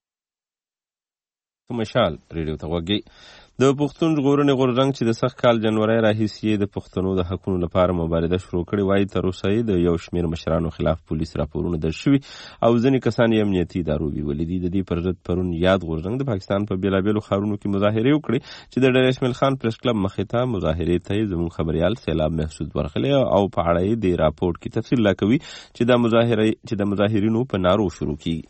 مشال ریډیو ته وګورئ. د پښتون ژغورنې غورځنګ چې د سخت کال جنوري راهیسې د پښتنو د حقونو لپاره مبارزه شروع کړې وایي تر اوسه د یو شمېر مشرانو خلاف پولیس راپورونه درج شوي او ځینې کسان یې امنیتي ادارو بیولي دي. د دې پر ضد پرون یاد غورځنګ د پاکستان په بېلابېلو ښارونو کې مظاهرې وکړې چې د ډېر اسماعیل خان پریس کلب مخې ته مظاهرې ته یې زموږ خبریال سیلاب محسود ورغلی او په اړه یې د راپورټ کې تفصیل لا کوي چې د مظاهرې چې د مظاهرینو په نارو شروع کیږي.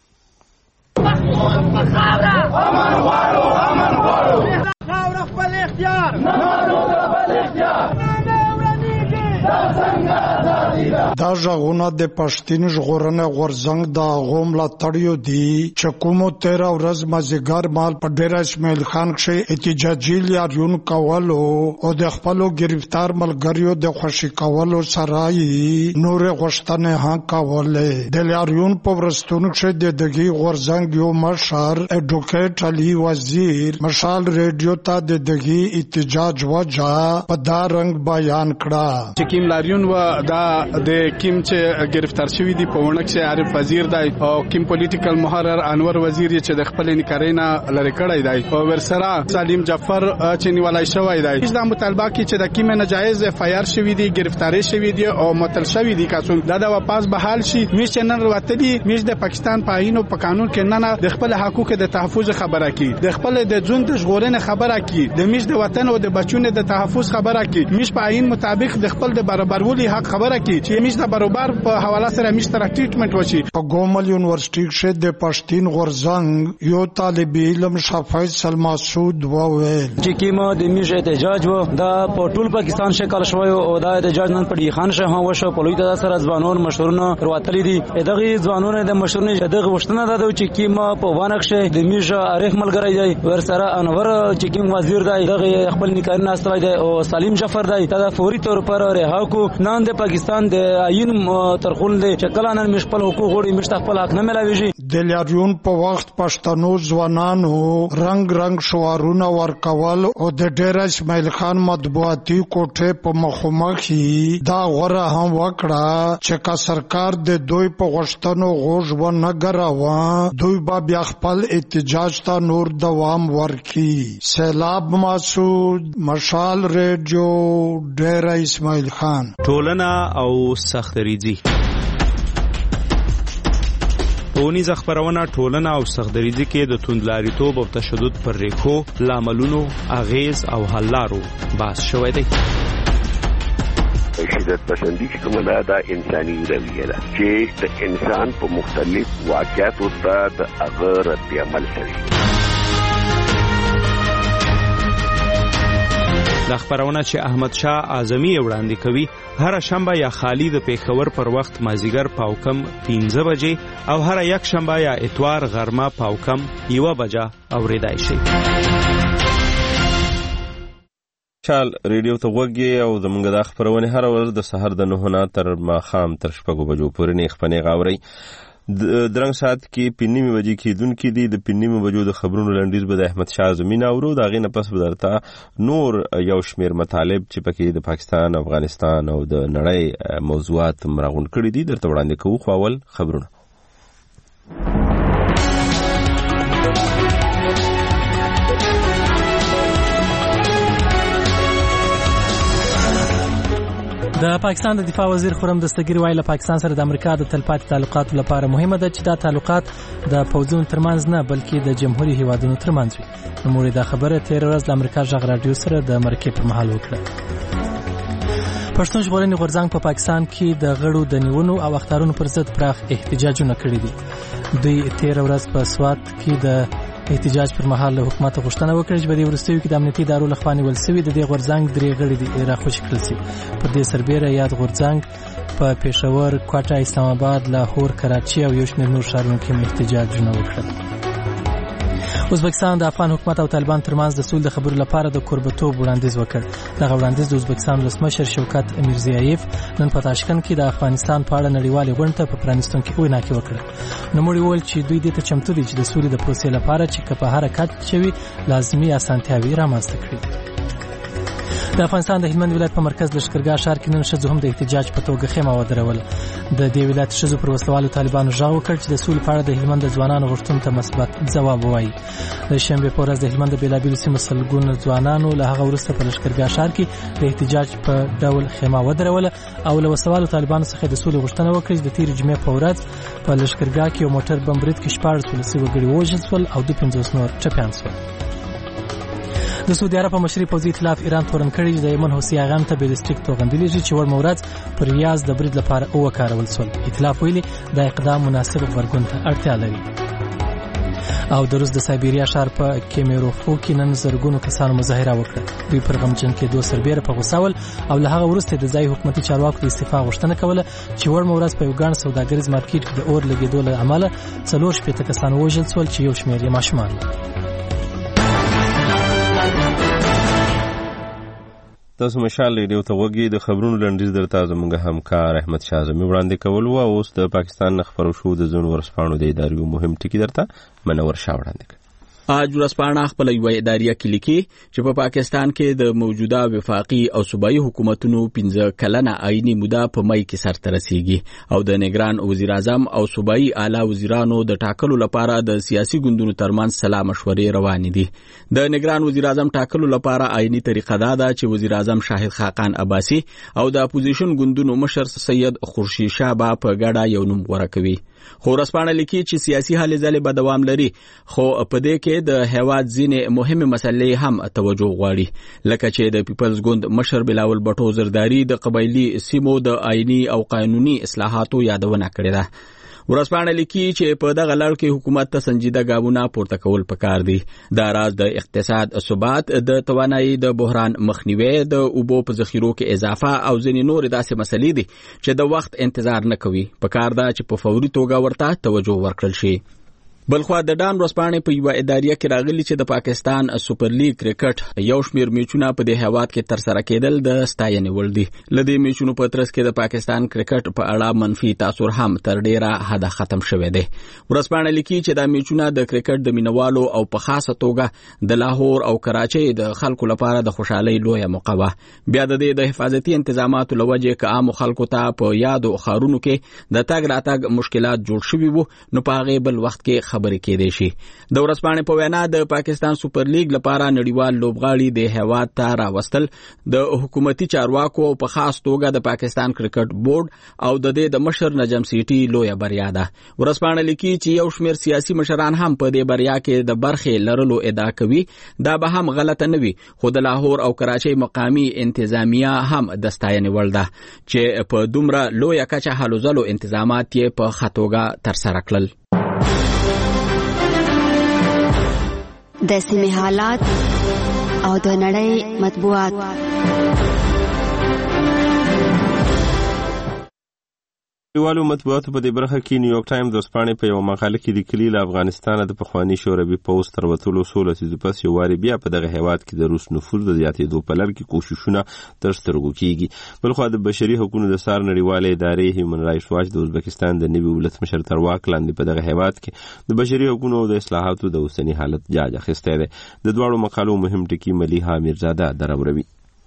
خاوره خپل اختیار نه مانو خپل اختیار نه ورنيږي دا څنګه ازادي ده. دا ژغونه د پښتون ژغورنې غورځنګ د غوم لا تړیو دي چې کومو تیر ورځ مازیګر مال په ډیر اسماعیل خان کې احتجاجي لاریون کولو او د خپل گرفتار ملګریو د خوشی کولو سره نور غشتنه ها کولې. د لاریون په ورستون کې د دغي غورځنګ یو مشر اډوکیټ علي وزیر مشال ریډیو ته د دغي احتجاج وجه په دا رنگ بیان کړه چې کیم لاریون و دا د کیم چې گرفتار شوی دی په ونه کې عارف وزیر دی او کیم پولیټیکل محرر انور وزیر چې د خپل نکرینا لری کړی دی او ورسره سلیم جعفر چې نیولای شوی دی. دا مطالبه کې چې د کیم ناجایز فایر شوی دی، گرفتاری شوی دی او متل شوی دی کاسون دا د واپس بحال شي. میش نن وروتلی میش د پاکستان په آئین او په قانون کې نه د خپل حقوق د تحفظ خبره کی، د خپل د ژوند د ژغورنې خبره کی، د میش د وطن او د بچونو د تحفظ خبره کی، میش په آئین مطابق د خپل د برابرولي حق خبره کی چې میش د برابر په حواله سره میش تر ټریټمنټ وشي. په ګومل یونیورسيټي کې د پښتون غورځنګ یو طالب علم شفای سلماسود وویل چې کیما د میش احتجاج و دا په ټول پاکستان شکل شوی او دا احتجاج نن په خان شه هم وشو په لوی تعداد سره ځوانان مشرونه وروتلی دي. دغه ځوانونه د مشرونه دغه وشتنه ده چې کیما په وانخشه د میش عارف ملګری دی ورسره انور چې کیم وزیر دی دغه خپل نکارنه استوي دی او سلیم جعفر دی دا فوري تور پر رها کو نن د پاکستان د آئین ترخون دی چې کله نن مش خپل حقوق غوړي مش خپل حق نه ملاويږي. د لاریون په وخت پښتنو ځوانانو رنگ رنگ شعارونه ورکول او د ډیر اسماعیل خان مطبوعاتي کوټه په مخمخي دا غره هم وکړه چې کا سرکار د دوی په غشتنو غوږ و نه ګراوه دوی به بیا خپل احتجاج ته نور دوام ورکي. سیلاب مسعود مشال ریډیو ډیر اسماعیل خان. ټولنه او سختریزي ټولنیز خبرونه ټولنه او سختریزي کې د توندلاریتوب او تشدد پر ریښو لاملونو اغیز او حل لارو بحث شوی دی. شدت پسندی چې کومه ده دا انساني رویه ده چې د انسان په مختلف واقعاتو ته د هغه رد عمل کوي. د خبرونه چې احمد شاه اعظمي وړاندې کوي هر شنبه یا خالی د پیښور پر وخت مازیګر پاوکم پنځه بجې او هر یک شنبه یا اتوار غرمه پاوکم یو بجه اوریدای شي. شال ریډیو ته وګورئ او زموږ د خبرونه هر ورځ د سحر د نه نه تر ماخام تر شپږو بجو پورې نه خپنه غاوري درنګ سات کې پنیمه بجې کې دن کې دي د پنیمه بجو د خبرونو لنډیز به د احمد شاه زمین اورو دا غي نه پس بدرتا نور یو شمیر مطالب چې پکې د پاکستان افغانستان او د نړۍ موضوعات مرغون کړي دي درته وړاندې کوو خو اول خبرونه د پاکستان د دفاع وزیر خرم دستګیر وایي له پاکستان سره د امریکا د تلپاتې تعلقاتو لپاره مهمه ده چې دا تعلقات د پوځونو ترمنځ نه بلکې د جمهوریت هیوادونو ترمنځ وي. نوموړي دا خبره تیر ورځ د امریکا غږ رادیو سره د مرکې پر مهال وکړه. پښتون ژغورنې غورځنګ په پاکستان کې د غړو د نیونو او اخطارونو پر ضد پراخ احتجاجونه کړي دي. دوی تیر ورځ په سوات کې د احتجاج پر مهال له حکومت غوښتنه وکړه چې په دې وروستیو کې د امنیتي ادارو لخوا نیول شوي د دې غورځنګ درې غړي دي راخوشي کړل شي. پر دې سربیره یاد غورځنګ په پېښور، کوټه، اسلام آباد، لاهور، کراچي او یو شمېر نور ښارونو کې احتجاجونه وکړل. ازبکستان د افغان حکومت او طالبان ترمنځ د سولې د خبرو لپاره د کوربتوب وړاندیز وکړ. دغه وړاندیز د ازبکستان ولسمشر شوکت میرزیایف نن په تاشکند کې د افغانستان په اړه نړیوالې غونډې ته په پرانیستونکې وینا کې وکړه. نوموړي وویل چې دوی دې ته چمتو دي چې د سولې د پروسې لپاره چې که په هر کچ شوي لازمي اسانتیاوې رامنځته کړي. د افغانستان د هلمند ولایت په مرکز لښکرګاه ښار کې نن ښځو هم د احتجاج په توګه خیمه ودروله. د دې ولایت ښځو پر وسلوالو طالبانو غږ وکړ چې د سولې په اړه د هلمند د ځوانانو غوښتنو ته مثبت ځواب ووایي. د شنبې په ورځ د هلمند د بېلابېلو سیمو سلګونه ځوانانو له هغه وروسته په لښکرګاه ښار کې د احتجاج په ډول خیمه ودروله او له وسلوالو طالبانو څخه د سولې غوښتنه وکړه چې د تېرې جمعې په ورځ په لښکرګاه کې یو موټر بم برید کې شپاړس ولسي وګړي ووژل شول او دوه پنځوس نور ټپیان شول. د سعودي عرب په مشري پوځي ائتلاف ایران تورن کړی چې د یمن حوثي اغام ته بیلستیک توغندي لري چې ور مورز پر ریاض د برید لپاره وکارول شول. ائتلاف ویلي دا اقدام مناسب غبرګون ته اړتیا لري. او د روس د سایبیریا ښار په کیمیروفو کې نن زرګونو کسانو مظاهره وکړه. دوی پر غمجن کېدو سربیره په غوسه ول او له هغه وروسته د ځایي حکومتي چارواکو د استعفا غوښتنه کوله چې ور مورز په یو ګڼ سوداګریز مارکیټ کې د اور لګېدو له امله څلور شپېته کسان ووژل شول چې یو شمېر یې ماشومان وو. تاسو مشال ریډیو ته وګورئ د خبرونو لنډیز درته زموږ همکار احمد شاه زمي وړاندې کول او اوس د پاکستان خبرو شو د زون ورسپانو د ادارې مهم ټکی درته منور شاه وړاندې کړ. آج ورځپاڼه خپل یو اداریه کې لیکي چې په پاکستان کې د موجوده وفاقي او صوبایي حکومتونو پنځه کلنه آئینی موده په مای کې سرته رسیږي او د نگران وزیر اعظم او صوبایي اعلی وزیرانو د ټاکلو لپاره د سیاسي ګوندونو ترمنځ سلا مشورې روانې دي. د نگران وزیر اعظم ټاکلو لپاره آئینی طریقه دا ده چې وزیر اعظم شاهد خاقان عباسی او د اپوزیشن ګوندونو مشر سید خورشید شاه با په ګډه یو نوم غوړه کوي. خو ورځپاڼه لیکي چې سیاسي هلې ځلې به دوام لري خو په دې کې د هیواد ځینې مهمه مسلې هم توجه غواړي لکه چې د پیپلز ګوند مشر بلاول بټو زرداری د قبایلی سیمو د آئینی او قانوني اصلاحاتو یادونه کړې ده. ورځپاڼه لیکي چې په دغه لړ کې حکومت ته سنجیده ګامونه پورته کول پکار دي. دا راز د اقتصاد ثبات، د توانایي د بحران مخنیوي، د اوبو په ذخیرو کې اضافه او ځینې نور داسې مسلې دي چې د وخت انتظار نه کوي. پکار ده چې په فوري توګه ورته توجه ورکړل شي. بلخوا د ډان ورځپاڼې په یو اداریه کې راغلي چې د پاکستان سوپر لیګ کرکټ یو شمیر میچونه په دې هیواد کې تر سره کېدل د ستاینې وړ دي. لدې میچونو په ترڅ کې د پاکستان کرکټ په اړه منفي تاثر هم تر ډیره حد ختم شوی دی. ورځپاڼه لیکي چې دا میچونه د کرکټ د مینوالو او په خاصه توګه د لاهور او کراچۍ د خلکو لپاره د خوشحالۍ لویه موقع وه. بیا د دې د حفاظتي انتظاماتو له وجې که عامو خلکو ته په یادو ښارونو کې د تګ راتګ مشکلات جوړ شوي وو نو په هغې بل وخت کې خبرې کېدې شي. د ورځپاڼې په وینا د پاکستان سوپر لیګ لپاره نړیوال لوبغاړي د هیواد ته راوستل د حکومتي چارواکو او په خاص توګه د پاکستان کرکټ بورډ او د دې د مشر نجم سیټي لویه بریا ده. ورځپاڼه لیکي چې یو شمېر سیاسي مشران هم په دې بریا کې د برخې لرلو ادعا کوي. دا به هم غلطه نه وي خو د لاهور او کراچۍ مقامي انتظامیه هم د ستاینې وړ ده چې په دومره لویه کچه هلو ځلو انتظامات یې په ښه توګه ترسره کړل. د سیمې حالات او د نړۍ مطبوعات. دیوالو مطبوعاتو په دې برخه کې نیویارک ټایمز د سپانې په یو مقاله کې لیکلي له افغانستانه د پخواني شوروي پوځ تر وتلو څو لسیزو پس یو وارې بیا په دغه هیواد کې د روس نفوذ د زیاتېدو په لړ کې کوښښونه تر سترګو کېږي. بلخوا د بشري حقوقو د څار نړیوالې ادارې هیومن رایټس واچ د ازبکستان د نوي ولسمشر تر واک لاندې په دغه هیواد کې د بشري حقوقو او د اصلاحاتو د اوسني حالت جاج اخیستی دی. د دواړو مقالو مهم ټکي ملیحه میرزاده دراوروي.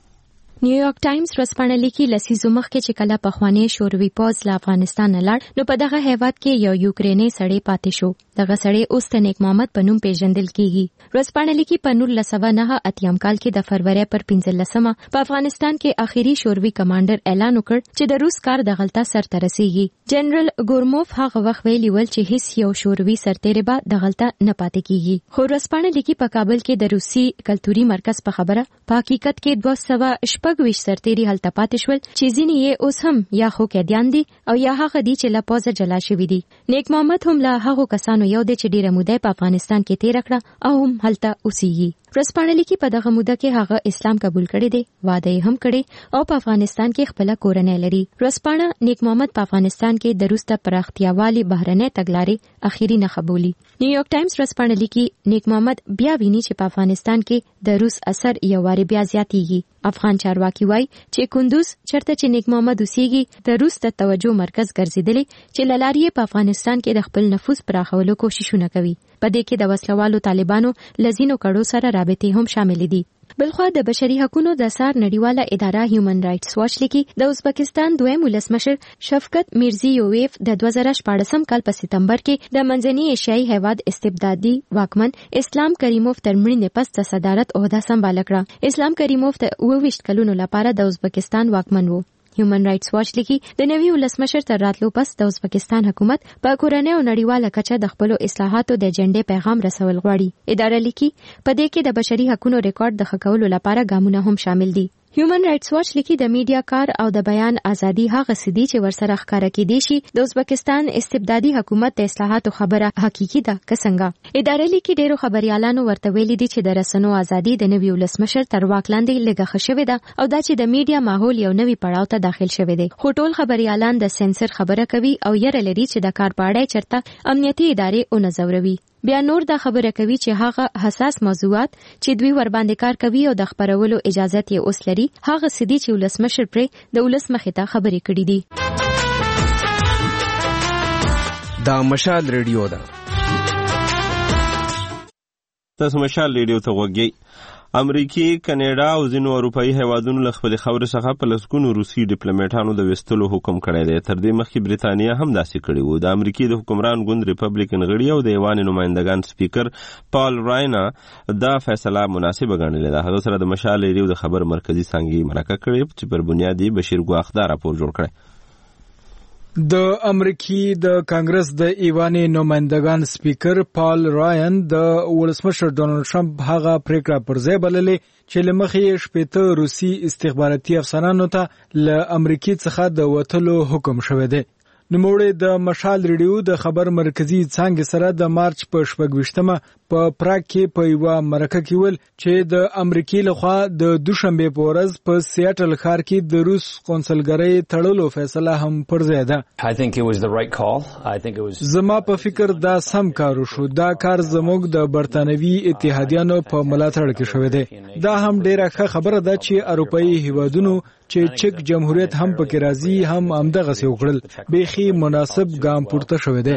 نیویارک ټایمز ورځپاڼه لیکي لسیزو مخکې چې کله پخوانی شوروي پوځ له افغانستان نه لاړ نو په دغه هیواد کې یو یوکرینی سړی پاتې شو. دغه سړی اوس د نیک محمد په نوم پیژندل کیږي. ورځپاڼه لیکي په نولس سوه نهه اتیام کال کې د فروری پر پنځلسمه په افغانستان کې اخیری شوروي کمانډر اعلان وکړ چې د روس کار د غلطه سرته رسیږي. جنرال ګورموف هغه وخت ویلي ول چې هیڅ یو شوروي سرتېری به د غلطه نه پاتې کیږي. خو ورځپاڼه لیکي په کابل کې د روسي کلتوري مرکز په خبره په حقیقت کې دوه سوه شپږ ویشت سرتېري هلته پاتې شول چې ځینې یې اوس هم یا خو قیدیان دي او یا هغه دي چې له پوځه جلا شوي دي. نیک محمد هم له هغو کسانو یو دی چې ډیره موده په افغانستان کې تېره کړه او هم هلته اوسېږي. ورځپاڼه لیکي په دغه موده کې هغه اسلام قبول کړی دی، واده یې هم کړی او په افغانستان کې خپله کورنۍ لري. ورځپاڼه نیک محمد په افغانستان کې د روس ته پراختیاوالي بهرنۍ تګلارې اخیری نښه بولي. نیویارک ټایمز ورځپاڼه لیکي نیک محمد بیا ویني چې په افغانستان کې د روس اثر یو وارې بیا زیاتیږي. افغان چارواکي وایي چې کندوز چرته چې نیک محمد اوسېږي د روس د توجه مرکز ګرځېدلی چې له لارې یې په افغانستان کې د خپل نفوذ پراخولو کوششونه کوي. په دې کې د وسلوالو طالبانو له ځینو کړو سره رابطې هم شاملې دي. بلخوا د بشري حقوقو د څار نړیواله اداره هیومن رایټس واچ لیکي د ازبکستان دویم ولسمشر شفقت میرزیویف د دوه زره شپاړسم کال په سپتمبر کې د منځني ایشیایي هیواد استبدادي واکمن اسلام کریموف تر مړینې پس د صدارت عہده سمبال کړه. اسلام کریموف د اوه ویشت کلونو لپاره د ازبکستان واکمن وو. هیومن رایټس واچ لیکي د نوي ولسمشر تر راتلو پس د ازبکستان حکومت په کورنۍ او نړیواله کچه د خپلو اصلاحاتو د اجنډې پیغام رسول غواړي. اداره لیکي په دې کې د بشري حقوقو ریکارډ د ښه کولو لپاره ګامونه هم شامل دي. هیومن رایټس واچ لیکي د میډیا کار او د بیان ازادي هغه څه دي چې ورسره ښکاره کېدی شي د ازبکستان استبدادي حکومت د اصلاحاتو خبره حقیقي ده که څنګه. اداره لیکي ډیرو خبريالانو ورته ویلي دي چې د رسنیو ازادي د نوي ولسمشر تر واک لاندې لږه ښه شوې ده او دا چې د میډیا ماحول یو نوي پړاو ته داخل شوی دی. خو ټول خبريالان د سنسر خبره کوي او یره لري چې د کار پاړای چرته امنیتي ادارې اونځوروي. بیا نور دا خبره کوي چې هغه حساس موضوعات چې دوی ور باندې کار کوي او د خبرولو اجازه یې اوس لري هغه سدي چې ولسمشر پرې د ولس مخې ته خبرې کړې دي. دا مشال ریډیو ده. تاسو مشال ریډیو ته وګورئ. امریکای، کاناډا او ځینو اروپایي هیوادونو له خپل خاورې څخه په لسګونو روسي ډیپلوماټانو د وستلو حکم کړی دی. تر دې مخکې بریتانیا هم داسې کړی و. د امریکای د حکمران ګوند ریپبلیکن غړي او د ایوان نمائندگان سپیکر پال راینا دا فیصله مناسبه ګڼلې ده. هغه سره د مشال ریډیو د خبر مرکزی څنګه مرکه کړې چې پر بنیادی بشیر ګواخدا راپور جوړ کړی. د امریکای د کانګرس د ایوان نمائندگان سپیکر پال راین د ولسمشر ډونالد ټرمپ هغه پریکړه پر ځای بللې چې لمخې شپېته روسي استخباراتي افسرانو ته له امریکای څخه د وټلو حکم شوی دی. نوموړی د مشال ریډیو د خبر مرکزی څنګه سره د مارچ په شپږویشتمه په پراګ کې په یو مرکه کې ول چې د امریکای لخوا د دوشنبه په ورځ په سیاتل ښار کې د روس قونسلګرۍ تړلو فیصله هم پر ځای ده. زما په فکر دا سم کار شو. دا کار زموږ د برتانوي اتحادیانو په ملاتړ کې شوی دی. دا هم ډیره ښه خبره ده چې اروپایي هیوادونو چې چک جمهوریت هم پکې راځي هم همدغه څه وکړل. بیخي مناسب ګام پورته شوی دی.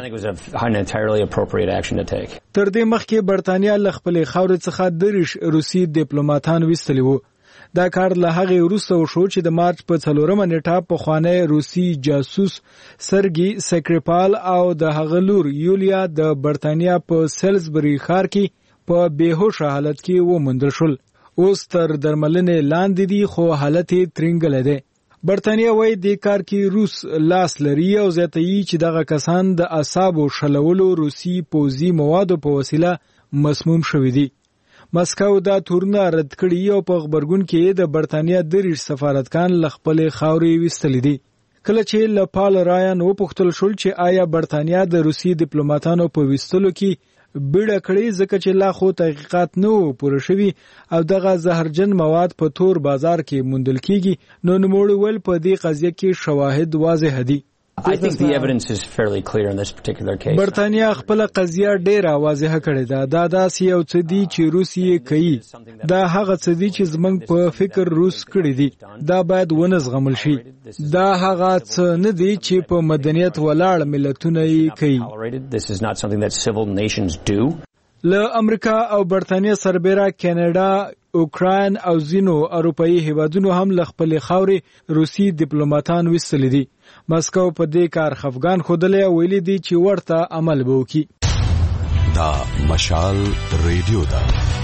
تر دې مخکې برتانیا له خپلې خاورې څخه دریش روسي ډیپلوماټان ویستلي وو. دا کار له هغې وروسته وشو چې د مارچ په څلورمه نیټه پخوانی روسي جاسوس سرګي سکریپال او د هغه لور یولیا د برتانیا په سیلزبری ښار کې په بېهوشه حالت کې وموندل شول. اوس تر درملنې لاندې دي خو حالت یې ترنګلی دی. برتانیا وایي دې کار کې روس لاس لري او زیاتوي چې دغه کسان د اعصابو شلولو روسي پوځي موادو په وسیله مسموم شوي دي. مسکو دا تورونه رد کړي او په خبرګون کې د برتانیا دریش سفارتکان له خپلې خاورې ویستلي دي. کله چې له پال راین وپوښتل شول چې آیا برتانیا د روسي ډیپلوماټانو په ویستلو کې بیړه کړې ځکه چې لا خو تحقیقات نه وو پوره شوي او دغه زهرجن مواد په تور بازار کې موندل کیږي، نو نوموړي ویل په دې قضیه کې شواهد واضح دي. I think the evidence is fairly clear in this particular case. برتانیا خپل قضیه ډیره واضحه کړې ده. دا داسې یو څه دی چې روس یې کوي. دا هغه څه دی چې زموږ په فکر روس کړی دي. دا باید ونه زغمل شي. دا هغه څه نه دی چې په مدنیت ولاړ ملتونه یې کوي. This is not something that civil nations do. له امریکا او برتانیا سربېره کاناډا، اوکراین او ځینو اروپایي هیوادونو هم له خپلې خاورې روسي ډیپلوماټان ویستلي دي. مسکو په دې کار خفګان ښودلی او ویلي دي چې ورته عمل به وکړي. دا مشال ریډیو ده.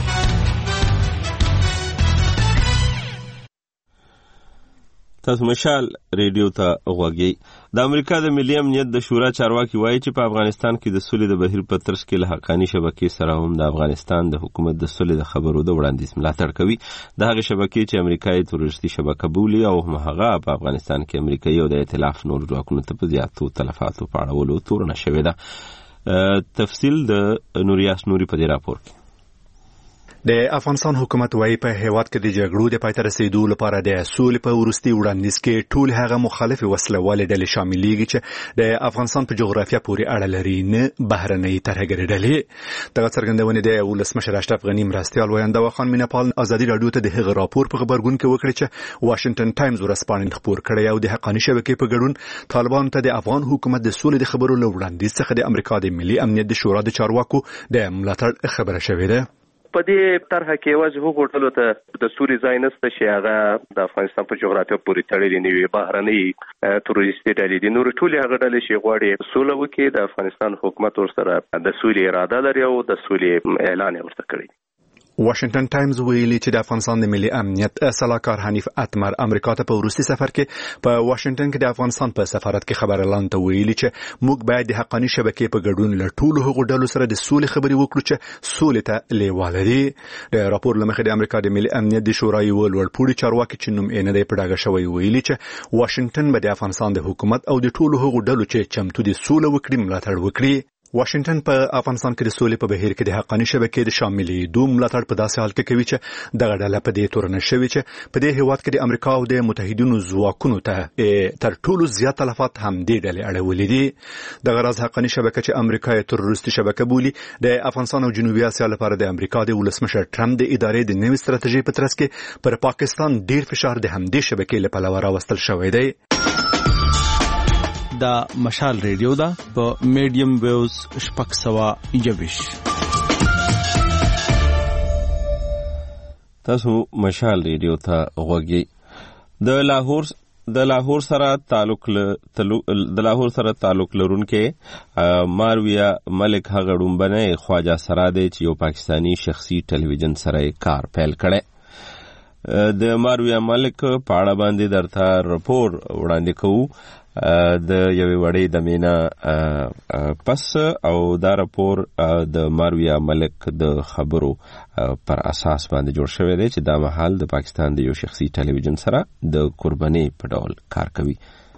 تاسو مشال ریډیو ته غوږی. د امریکا د ملي امنیت د شورا چارواکي وایي چې په افغانستان کې د سولې د بهیر په ترڅ کې له حقاني شبکې سره هم د افغانستان د حکومت د سولې د خبرو د وړاندیز ملاتړ کوي. د هغې شبکې چې امریکا یې تروریستي شبکه بولي او هم هغه په افغانستان کې امریکایي او د ائتلاف نور ځواکونو ته په زیاتو تلفاتو په اړولو تورنه شوې ده. تفصیل د نوریاس نوري په دې راپور کې. د افغانستان حکومت وايي په هیواد کې د جګړو د پای ته رسیدو لپاره د سولې په وروستي وړاندیز کې ټول هغه مخالف وسلوالې ډلې شاملېږي چې د افغانستان په جغرافیه پورې اړه لري، نه بهرنۍ ترهګرې ډلې. دغه څرګندونې د ولسمشر اشرف غني مرستیال ویاند خان میناپال ازادي راډیو ته د هغه راپور په خبرګون کې وکړي چې واشنگټن ټایمز ورسپانې خبر کړی او د حقاني شبکې په ګډون طالبان ته د افغان حکومت د سولې د خبرو لوړاندیز څخه د امریکا د ملي امنیت د شورا د چارواکو د ملاتړ خبره شوې ده. په دې طرحه کې یوازې هغو ډلو ته د سوري ځای نشته چې هغه د افغانستان په جغرافیه پورې تړلې نه وي، بهرنۍ تروریستي ډلې دي. نور ټولې هغه ډلې چې غواړي سوله وکړي، د افغانستان حکومت ورسره د سولې اراده لري او د سولې اعلان یې ورته کړی. واشنگټن ټایمز ویلي چې د افغانستان د ملي امنیت سلاکار حنیف اتمر امریکا ته په وروستي سفر کې په واشنگټن کې د افغانستان په سفارت کې خبر اعلان ته ویلي چې موږ باید د حقاني شبکې په ګډون له ټولو هغو ډلو سره د سولې خبرې وکړو چې سولې ته لیواله دي. د راپور له مخې د امریکا د ملي امنیت د شورا یو لوړپوړي چارواکي چې نوم یې نه دی په ډاګه شوی ویلي چې واشنگټن به د افغانستان د حکومت او د ټولو هغو ډلو چې چمتو دي سوله وکړي ملاتړ وکړي. واشنگټن په افغانستان کې د سولې په بهیر کې د حقاني شبکې د شاملې دوه ملاتړ په داسې حال کې کوي چې دغه ډله په دې تورنه شوی چې په دې هیواد کې د امریکا او د متحدینو ځواکونو ته تر ټولو زیات تلفات هم دې ډلې اړولې دي. دغه راز حقاني شبکه چې امریکا یې تروریستي شبکه بولي د افغانستان او جنوبي اسیا لپاره د امریکا د ولسمشر ټرمپ د ادارې د نوې ستراتیژۍ په ترڅ کې پر پاکستان ډیر فشار د همدې شبکې له پلوه راوستل شوی دی. دا مشال ریډیو دا په میډیم ویوز شپږ سوه یوویش. تاسو مشال ریډیو ته غوږی. د لاهور د لاهور سره تعلق د لاهور سره تعلق لرونکې مارویا ملک هغه ډومبنه خواجه سره دی چې یو پاکستانی شخصي ټلویزیون سره کار پیل کړي. د مارویا ملک په اړه باندې درته راپور وړاندې کوو د یوې وړې دمینه پس او دا راپور د مارویا ملک د خبرو پر اساس باندې جوړ شوی دی چې دا مهال د پاکستان د یو شخصي ټلویزیون سره د قرباني په ډول کار کوي.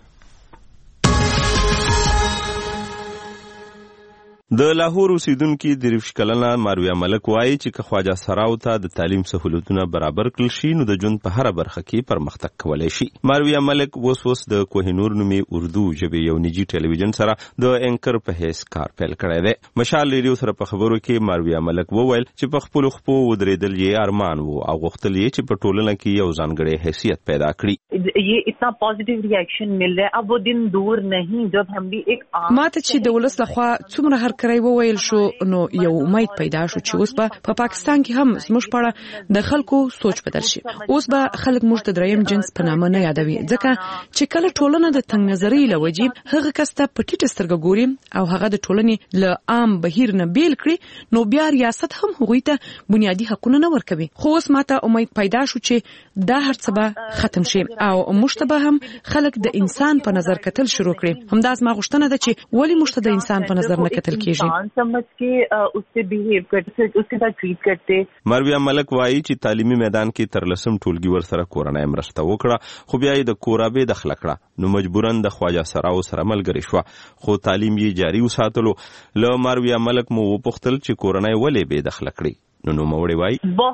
د لاهور اوسیدونکي دریوش کلنه مارویا ملک وایي چې که خواجه سراو ته د تعلیم سهولتونه برابر کړل شي نو د ژوند په هره برخه کې پرمختګ کولی شي. مارویا ملک اوس اوس د کوهنور نومي اردو ژبې یو نجي ټلویزیون سره د انکر په حیث کار پیل کړی دی. مشال ریډیو سره په خبرو کې مارویا ملک وویل چې په خپلو خپو ودرېدل یې ارمان و او غوښتل یې چې په ټولنه کې یو ځانګړی حیثیت پیدا کړي. یہ اتنا پازیټیو ریاکشن مل رہا ہے، اب وہ دن دور نہیں جب ہم بھی ایک ماته چې د ولس لخوا څومره هر کرای وویل شو نو یو امید پیدا شو چې اوس به په پاکستان کې هم زموږ په اړه د خلکو سوچ بدل شي. اوس به خلک موږ د دریم جنس په نامه نه یادوي، ځکه چې کله ټولنه د تنګ نظرۍ له وجې هغه کس ته په ټیټه سترګه ګوري او هغه د ټولنې له عام بهیر نه بیل کړي نو بیا ریاست هم هغوی ته بنیادي حقونه نه ورکوي. خو اوس ماته امید پیدا شو چې دا هر څه به ختم شي او موږ ته به هم خلک د انسان په نظر کتل شروع کړي. همدا زما غوښتنه ده چې ولې موږ ته د انسان په نظر نه کتل کیږي. سمجھ کے اس سے بیہیو کرتے، اس کے ساتھ ٹریٹ کرتے. مارویا ملک وایي چې تعلیمي میدان کې تر لسم ټولګي ورسره کورنۍ مرسته وکړه خو بیا یې د کورابې دخله کړه نو مجبورن د خواجه سراو سره ملګرې شوه خو تعلیم یې جاري وساتلو. له مارویا ملک مو وپوښتل چې کورنۍ ولې بې دخله کړي نو نوموړې وایي بہت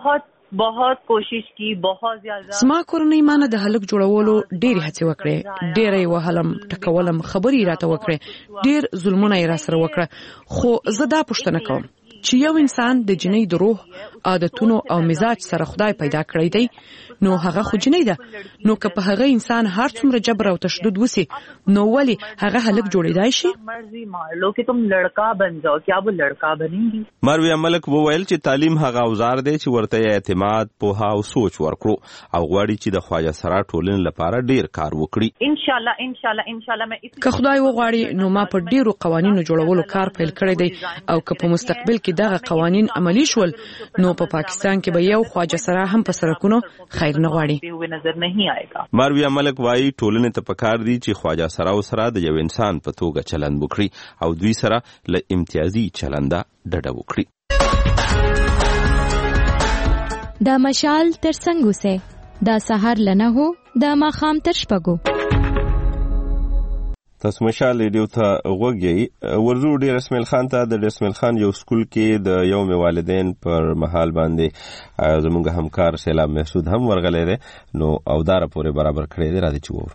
बहुत कोशिश की बहुत ज्यादा سما کورنۍ مانه د هلک جوړولو ډېر هڅه وکړې ډېر یې وهلم ټکولم خبرې راته وکړې ډېر ظلمونه یې را سره وکړه خو زه دا پوښتنه کوم چې یو انسان د جنۍ د روح عادتونو او مزاج سره خدای پیدا کړی دی نو هغه خو جنۍ ده نو که په هغه انسان هر څومره جبر او تشدد وسی نو ولی هغه هلک جوړیدای شي مرزي مار لو کہ تم لڑکا بن جاؤ کیا وہ لڑکا بنیں مروی ملک وویل چې تعلیم هغه اوزار دی چې ورته اعتماد پوها او سوچ ورکړو او غواړي چې د خواجه سرا ټولنې لپاره ډیر کار وکړي ان شاء الله ان شاء الله ان شاء الله مې که خدای وغواړي نو ما په ډیرو قوانینو جوړولو کار پیل کړی دی او که په مستقبل کې دغه قوانین عملی شول نو په پاکستان کې به یو خواجه سرا هم په سرکونو خیر نه غواړي نظر نہیں آئے گا مروی ملک وایي ټولنې ته پکار دي چې خواجه سرا سره د یو انسان په توګه چلند وکړي او دوی سره له امتیازي چلنده ډډه وکړي د مشال تر څنګه سه د سحر لنه هو د ماخام تر شپږو تاسو مشال ریډیو ته غوږی ورزو ډیر اسماعیل خان ته د اسماعیل خان یو سکول کې د یوم والدین پر مهال باندې زموږ همکار سیلاب محسود هم ورغلی دی نو او داره پورې برابر کړی دی راځي چې وورو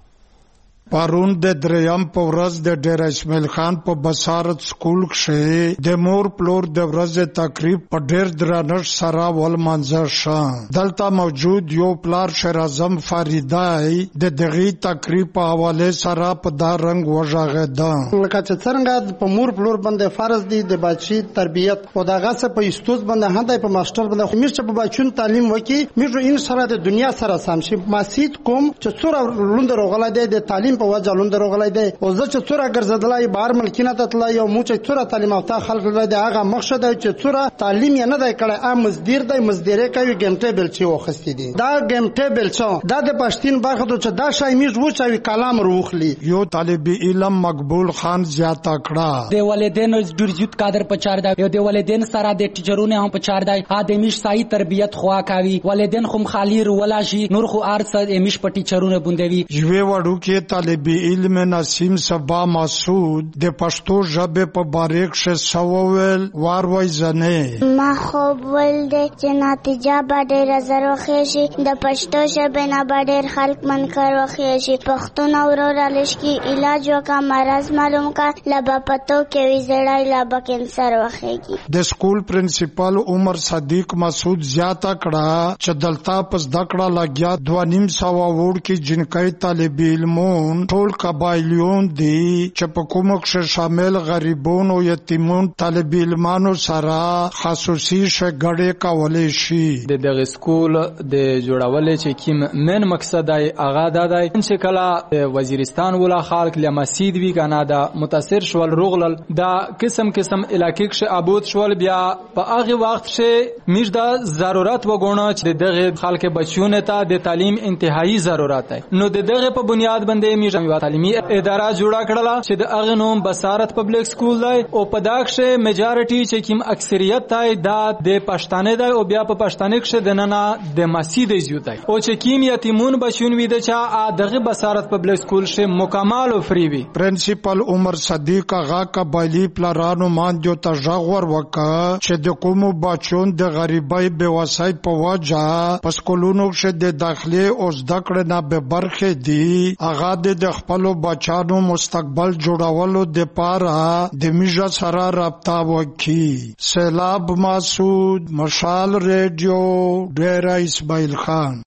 پرون د دریم په ورځ د ډیر اسماعیل خان په بصارت سکول کې د مور پلور د ورځې تقریب په ډیر درنښت سره ولمانځل شو دلته موجود یو پلار شهر اعظم فریدای د دغه تقریب په حواله سره په دا رنگ وژغېده لکه چې څنګه په مور پلور باندې فرض دي د بچی تربیت او دغه څه په استوز باندې هدا په ماستر باندې میشه په بچون تعلیم وکي میشه ان سره د دنیا سره سم شي ماسید کوم چې څوره لوند روغلا دی د تعلیم په وجه لوند روغلای دی او زه چې څوره ګرځدلای بهر ملکینه ته تلای او مو چې څوره تعلیم یافته خلک لري دی هغه مخشه دی چې څوره تعلیم یې نه دی کړی ا مزدیر دی مزدیره کوي ګیم ټیبل چې وخستی دی دا ګیم ټیبل څو دا د پښتین برخه ته چې دا شای میز وچوي کلام روخلی یو طالب علم مقبول خان زیاته کړه د والدینو ډیر زیات قدر پچار دی یو د والدین سره د ټیچرونو هم پچار دی ادمیش صحیح تربیت خوا کوي والدین خو خالی ولا شي نور خو ارڅ امیش په ټیچرونو بوندوي یو وړو کې طالب علم نسیم صبا مسعود د پښتو ژبې په باریک شه سوول واروي زنه ما خوب ول د چې نتیجه باندې رزر وخیشي د پښتو ژبې نه باندې خلک من کار وخیشي پښتون اورالش کی علاج وکا مرز معلوم کا لبا پتو کې وزړای لبا کینسر وخیږي د سکول پرنسپل عمر صدیق مسعود زیاته کړه چې دلته پس دکړه لګیا دوه نیم سو وړ کې جنکای طالب علمون ټول قبایلیون دي چې په کومو کې شامل غریبون او یتیمون طالب علمانو سره خصوصي شګړې کولې شي د دغه سکول د جوړولې چې کیم من مقصد ای اغا دادای چې کله وزیرستان ولا خلک لمسید وی کنه دا متاثر شول رغلل دا قسم قسم علاقې کې ابود شول بیا په هغه وخت چې میش دا ضرورت وګڼه چې دغه خلک بچونه ته د تعلیم انتهایی ضرورت ہے نو دغه په بنیاد باندې میش تعلیمي اداره جوړه کړله چې د هغه نوم بصارت پبلک سکول دی او په داخله میجارټي چې کوم اکثریت دی دا د پښتانه دی او بیا په پښتانه کې د ننا د مسجد زیات دی او چې کوم یتیمون بچون وي د چا دغه بصارت پبلک سکول شه مکمل او فری وي پرنسپل عمر صدیق هغه قبایلی پلارانو مانجو ته ژغور وکړه چې د کومو بچون د غریبۍ بې وسای په وجه په سکولونو کې د داخلي او زده کړې نه به برخه دي هغه د خپل بچانو مستقبل جوړولو د پاره د میژه سره رابطه وکړي سیلاب مسعود مشال ریډیو ډیر اسماعیل خان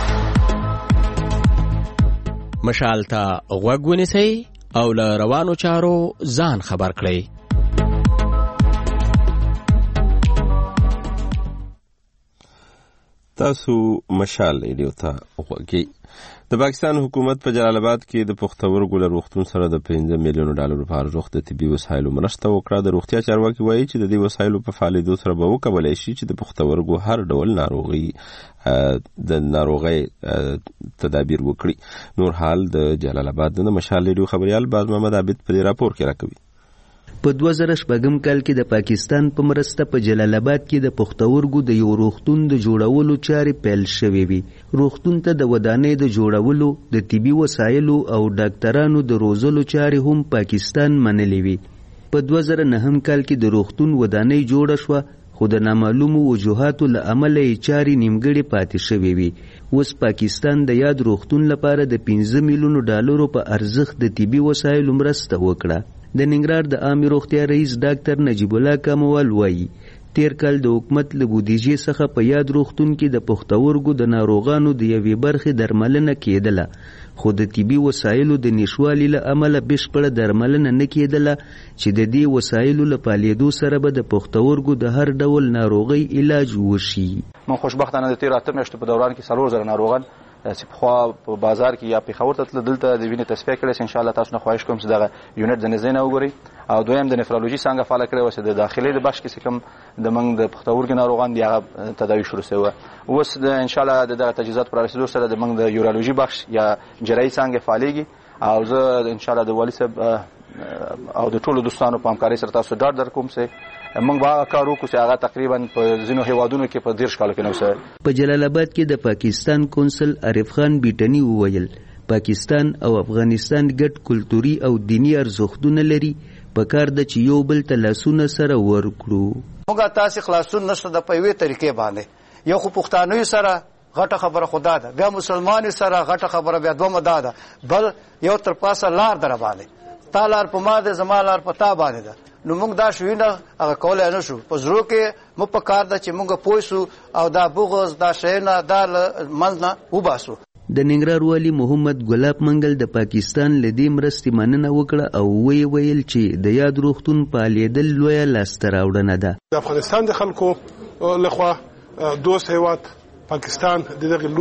مشال ته غوږ ونیسئ او له روانو چارو ځان خبر کړئ تاسو مشال ریډیو ته غوږی د پاکستان حکومت په جلال آباد کې د پښتورګو له روغتون سره د پنځه میلیونو ډالرو په ارزښت د طبي وسایلو مرسته وکړه د روغتیا چارواکي وایي چې د دې وسایلو په فعالیدو سره به وکولای شي چې د پښتورګو هر ډول ناروغي د ناروغي تدابیر وکړي نور حال د جلال آباد د مشال ریډیو خبريال باز محمد عابد په راپور کې راکوي په دوه زره شپږم کال کې د پاکستان په مرسته په جلال آباد کې د پښتورګو د یو روغتون د جوړولو چارې پیل شوې وي. روغتون ته د ودانۍ د جوړولو، د طبي وسایلو او ډاکټرانو د روزلو چارې هم پاکستان منلې وي. په دوه زره نهم کال کې د روغتون ودانۍ جوړه شوه خو د نامعلومو وجوهاتو له امله یې چارې نیمګړې پاتې شوې وي. اوس پاکستان د یاد روغتون لپاره د پنځه میلیونو ډالرو په ارزښت د طبي وسایلو مرسته وکړه. د ننګرهار د عامې روغتیا رئیس ډاکټر نجیب الله کاموال وایي تیر کال د حکومت له بودیجې څخه په یاد روغتون کې د پښتورګو د ناروغانو د یوې برخې درملنه کېدله، خو د طبي وسایلو د نشوالي له امله بشپړه درملنه نه کېدله چې د دې وسایلو له پالېدو سره به د پښتورګو د هر ډول ناروغۍ علاج وشي. من خوشبختانه د تیر اته میاشتو په دوران کې څلور زره ناروغان چې پخوا په بازار کې یا پېښور ته تلل دلته د وینې تصفیه کړی ان شاء الله تاسو نه خواهش کوم چې دغه یونټ د نزدې نه وګورئ، او دویم د نفرولوژي څنګه فعاله کړې وه چې د داخلي د بخش کې کوم د موږ د پښتورګي ناروغان دي هغه تداوي شروع شوې وه. اوس د ان شاء الله د دغه تجهیزات پر رسېدو سره د موږ د یورولوژي بخش یا جراحي څنګه فعالېږي، او زه ان شاء الله د والي صاحب او د ټولو دوستانو په همکارۍ سره تاسو ډاډ درکوم چې موږ به هغه کار وکړو چې هغه تقریبا په ځینو هیوادونو کې په دېرش کالو کې نه و شوی. په جلال آباد کې د پاکستان کونسل عارف خان بیټني وویل پاکستان او افغانستان ګډ کلتوري او دینی ارزښتونه لري، په کار ده چې یو بل ته لاسونه سره ورکړو. موږ تاسې خلاصون نشته د په یوې طریقې باندې، یو خو پښتانوي سره غټه خبره خدا ده، بیا مسلمان سره غټه خبره بیا دومه دا ده، بل یو تر پاسه لار در باندې تا لار په ما ده زما لار په تا باندې ده. نو موږ دا شوینه هغه کولی نه شو، په زړو کې مو په کار ده چې موږ پوه سو او دا بغض دا شیونه دا له منځ نه وباسو. د ننګرهار والي محمد ګلاب منګل د پاکستان له دې مرستې مننه وکړه او ویې ویل چې د یاد روغتون فعالېدل لویه لاسته راوړنه ده. د افغانستان د خلکو لخوا دوست هیواد پاکستان د دغې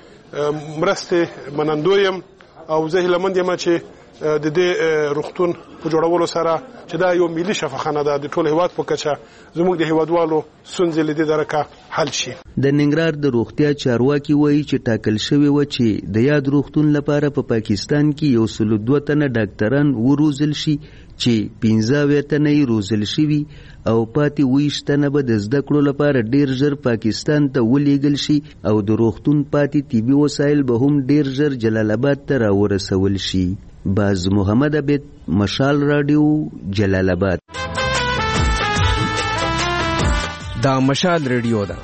لویې مرستې منندوی یم او زه هیلهمند یم چې د دې روغتون په جوړولو سره چې دا یو ملي شفاخانه ده د ټول هیواد په کچه زموږ د هیوادوالو ستونزې له دې درکه حل شي. د ننګرهار د روغتیا چارواکي وایي چې ټاکل شوی و چې د یاد روغتون لپاره په پاکستان کې یو سل دوه تنه ډاکټران وروزل شي چې پنځه اویا تنه یې روزل شوي او پاتې اوویشت تنه به د زده کړو لپاره ډیر ژر پاکستان ته ولیږل شي او د روغتون پاتې طبي وسایل به هم ډیر ژر جلال آباد ته راورسول شي. باز محمد عبید، مشال رادیو، جلال آباد. دا مشال رادیو ده.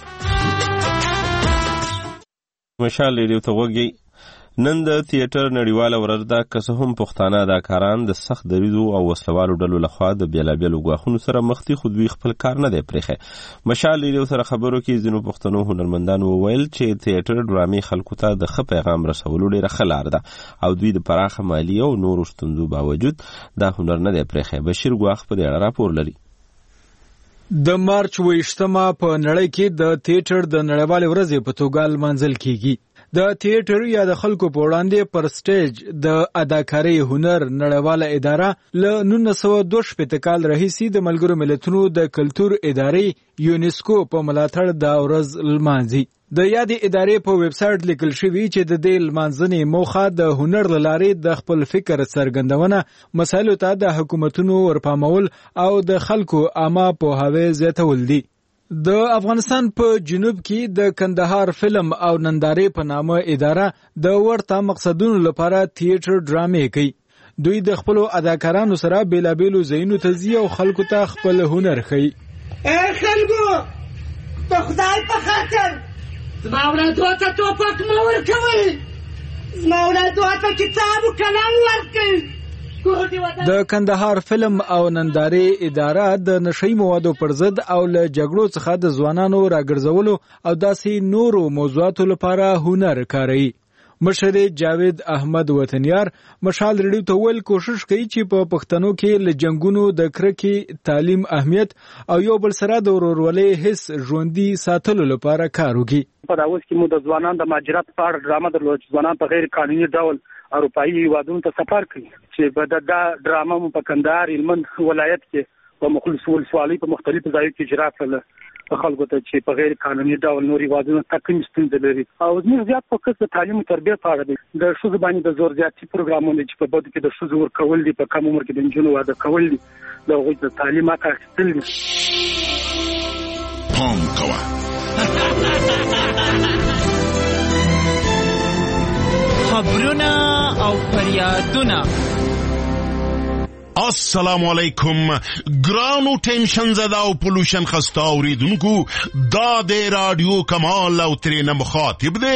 مشال رادیو ته وګورئ. نن د تیاتر نړیواله ورځ ده، که څه هم پښتانه اداکاران د سخت دریځو او وسلوالو ډلو لخوا د بیلابیلو ګواښونو سره مخ دي، خو دوی خپل کار نه دی پرېښی. مشال ریډیو سره خبرو کې ځینو پښتنو هنرمندانو وویل چې تیاتر ډرامې خلکو ته د ښه پیغام رسولو ډېره ښه لار ده او دوی د پراخه مالي او نورو ستونزو باوجود دا هنر نه دی پرېښی. بشیر ګواښ په دې اړه راپور لري. د مارچ اوویشتمه په نړۍ کې د تیاتر د نړیوالې ورځې په توګه لمانځل کیږي. د تیاتر یا د خلکو په وړاندې پر سټیج د اداکارۍ هنر نړیواله اداره له نولس سوه دوه شپېته کال راهیسې د ملګرو ملتونو د کلتور ادارې یونیسکو په ملاتړ دا ورځ لمانځي. د یادې ادارې په ویب سایټ لیکل شوي چې د دې لمانځنې موخه د هنر له لارې د خپل فکر څرګندونه، مسایلو ته د حکومتونو ورپامول او د خلکو عامه پوهاوی زیاتول دي. د افغانستان په جنوب کې د کندهار فلم او نندارې په نامه اداره د ورته مقصدونو لپاره تیاتر ډرامې کوي. دوی د خپلو اداکارانو سره بیلابیلو ځایونو ته ځي او خلکو ته خپل هنر ښیي. ای خلکو، په خدای په خاطر زما اولادو ته ټوپک مه ورکوئ، زما اولادو ته کتاب و قلم ورکړئ. د کندهار فلم او نندارې اداره د نشئی موادو پر ضد او له جګړو څخه د ځوانانو راګرځولو او داسې نورو موضوعاتو لپاره هنر کاروي. مشر جاوید احمد وطنیار مشال ریډیو ته ویل کوشش کوي چې په پښتنو کې له جنگونو د کرکې تعلیم اهمیت او یو بل سره د ورورولۍ حس ژوندي ساتلو لپاره کار وکړي. په دا اوس کې مو د ځوانانو د مهاجرت په اړه ډرامه درلوده چې ځوانان په غیر قانوني ډول اروپایي هیوادونو ته سفر کوي، چې په دا ډرامه مو په کندهار هلمند ولایت کې په مخلص ولسوالۍ په مختلفو ځایو کې اجرا کړله خلکو ته چې په غیر قانوني ډول نور هیوادونو ته کوم ستونزې لري. او زموږ زیات فوکس د تعلیم او تربیت په اړه دی. د ښځو باندې د زور زیاتي پروګرامونه چې په بدو کې د ښځو ورکول دي، په کم عمر کې د نجونو واده کول دي، د هغوی د تعلیم حق اخیستل دي. پام کوه خبرونه او فریادونه السلام علیکم ګرانو ټینشن زده او پولوشن خسته اوریدونکو دا د رادیو کمال او ترې مخاطب دی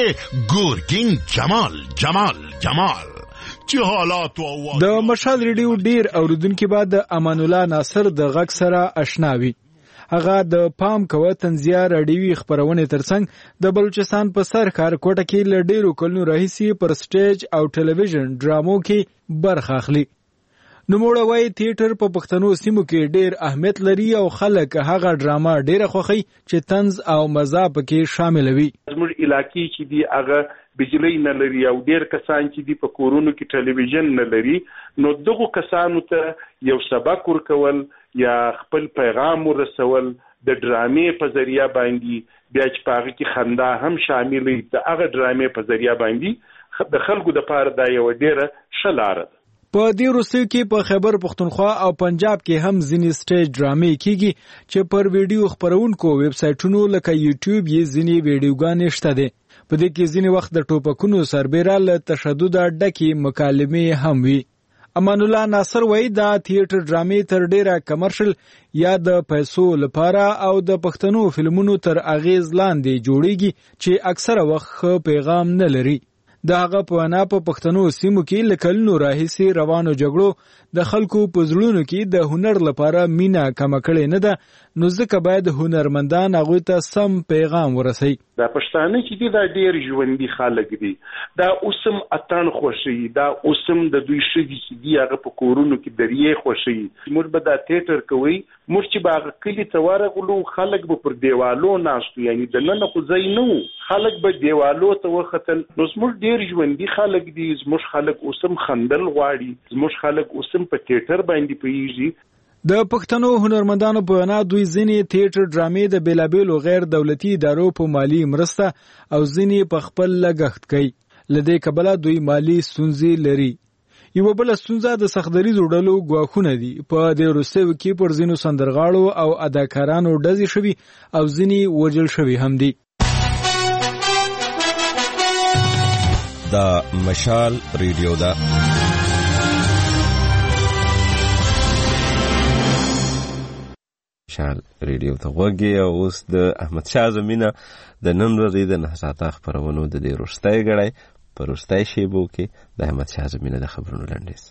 ګورګین جمال جمال جمال چې حالات او د مشال ریډیو ډیر اوریدونکو بعد امان الله ناصر د غږ سره آشنا وي. هغه د پام کوه تنزیه رادیوي خبرونه ترڅنګ د بلوچستان په سرکار کوټه کې ل ډیرو کلونو راهیسي پر سټیج او ټلویزیون ډرامو کې برخه اخلي. نوموړی وایي تیاتر په پښتنو سیمو کې ډیر اهمیت لري او خلک هغه ډراما ډیره خوښوي چې طنز او مزه پکې شامل وي. زموږ علاقې چې دی هغه بجلی نه لري او ډیر کسان چې دی په کورونو کې ټلویزیون نه لري، نو دغه کسانو ته یو سبق ورکول یا خپل پیغام ورسول د ډرامې په ذریعہ باندې بیا چې په هغه کې خندا هم شامل وي، د هغه ډرامې په ذریعہ باندې د خلکو دپاره دا یوه ډیره ښه لاره ده. په دې وروستیو کې په خیبر پښتونخوا او پنجاب کې هم ځینې سټیج ډرامې کیږي چې پر ویډیو خپرونکو ویب سایټونو لکه یوټیوب یې ځینې ویډیوګانې شته دي. په دې کې ځینې وخت د ټوپکونو سربیره له تشدد ډکې مکالمې هم وي. امان الله ناصر وایي دا تیاتر ډرامې تر ډیره کمرشل یا د پیسو لپاره او د پښتنو فلمونو تر اغیز لاندې جوړیږي چې اکثره وخت پیغام نه لري. د هغه په وینا په پښتنو سیمو کې له کلونو راهیسې روانو جګړو د خلکو په زړونو کې د هنر لپاره مینه کمه کړې نه ده، نو ځکه باید هنرمندان هغوی ته سم پیغام ورسوي. دا پښتانه چې دي دا ډېر ژوندي خلک دي، دا اوسم اتڼ خوښوي، دا اوسم د دوی ښځې چې دي هغه په کورونو کې دریې خوښوي. موږ به دا تیاتر کوئ، موږ چې به هغه کلي ته ورغلو خلک به پر دیوالو ناست وو، یعنې دننه خو ځای نه وو، خلک به دیوالو ته وختل. نو زموږ ډېر ژوندي خلک دي، زموږ خلک اوسم خندل غواړي، زموږ خلک اوسم په تیاتر باندې پوهېږي. د پښتنو هنرمندانو په وینا دوی ځینې تیاتر ډرامې د بیلابیلو غیر دولتي ادارو په مالی مرسته او ځینې په خپل لګښت کوي. له دې کبله دوی مالی ستونزې لري. یوه بله ستونزه د سختدریځو ډلو ګواښونه دي. په دې وروستیو کې پر ځینو سندرغاړو او اداکارانو ډزې شوي او ځینې وژل شوي هم دي. دا مشال ریډیو ده. مشال ریډیو ته غوږی او اوس د احمد شاه زمینه د نن ورځې د نه ساعته خپرونو د دې وروستی ګړی په وروستی شیبو کې د احمد شاه زمینه د خبرونو لنډیز.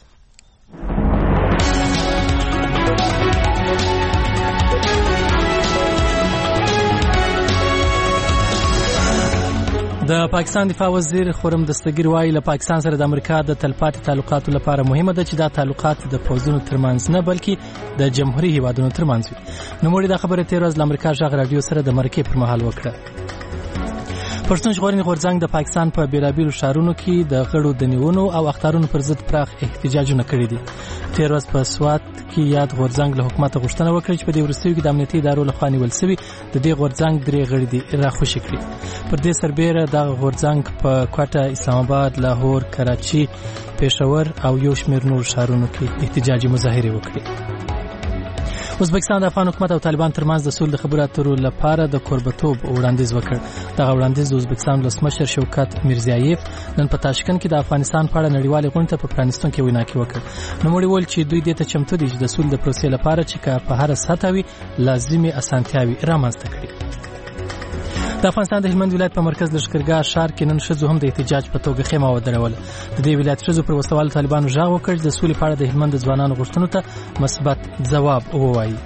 د پاکستان دفاع وزیر خورم دستګیر وایي له پاکستان سره د امریکا د تلپاتې تعلقاتو لپاره مهمه ده چې دا تعلقات د پوځونو ترمنځ نه بلکې د جمهوریت هیوادونو ترمنځ وي. نوموړي دا خبره تیر ورځ له امریکا غږ رادیو سره د مرکې پر مهال وکړه. پښتون ژغورنې غورځنګ د پاکستان په بیلابیلو ښارونو کې د غړو د نیونو او اخطارونو پر ضد پراخ احتجاجونه کړي دي. تیر ورځ په سوات کې یاد غورځنګ له حکومت غوښتنه وکړه چې په دې وروستیو کې د امنیتي ادارو لخوا نیول شوي د دې غورځنګ درې غړي دي راخوشي کړي. پر دې سربیره دغه غورځنګ په کوټه، اسلام آباد، لاهور، کراچي، پېښور او یو شمېر نور ښارونو کې احتجاجي مظاهرې وکړي. ازبکستان د افغان حکومت او طالبان ترمنځ د سولې د خبرو اترو لپاره د کوربتوب وړاندیز وکړ. دغه وړاندیز د ازبکستان ولسمشر شوکت میرزیایف نن په تاشکند کې د افغانستان په اړه نړیوالې غونډې ته په پرانیستونکې وینا کې وکړ. نوموړي وویل چې دوی دې ته چمتو دي چې د سولې د پروسې لپاره چې که په هره سطحه وي لازمي اسانتیاوي رامنځته کړي. د افغانستان د هلمند ولایت په مرکز لښکرګاه ښار کې نن ښځو هم د احتجاج په توګه خیمه ودروله. د دې ولایت ښځو پر وسوالو طالبانو غږ وکړ چې د سولې په اړه د هلمند د ځوانانو غوښتنو ته مثبت ځواب ووایي.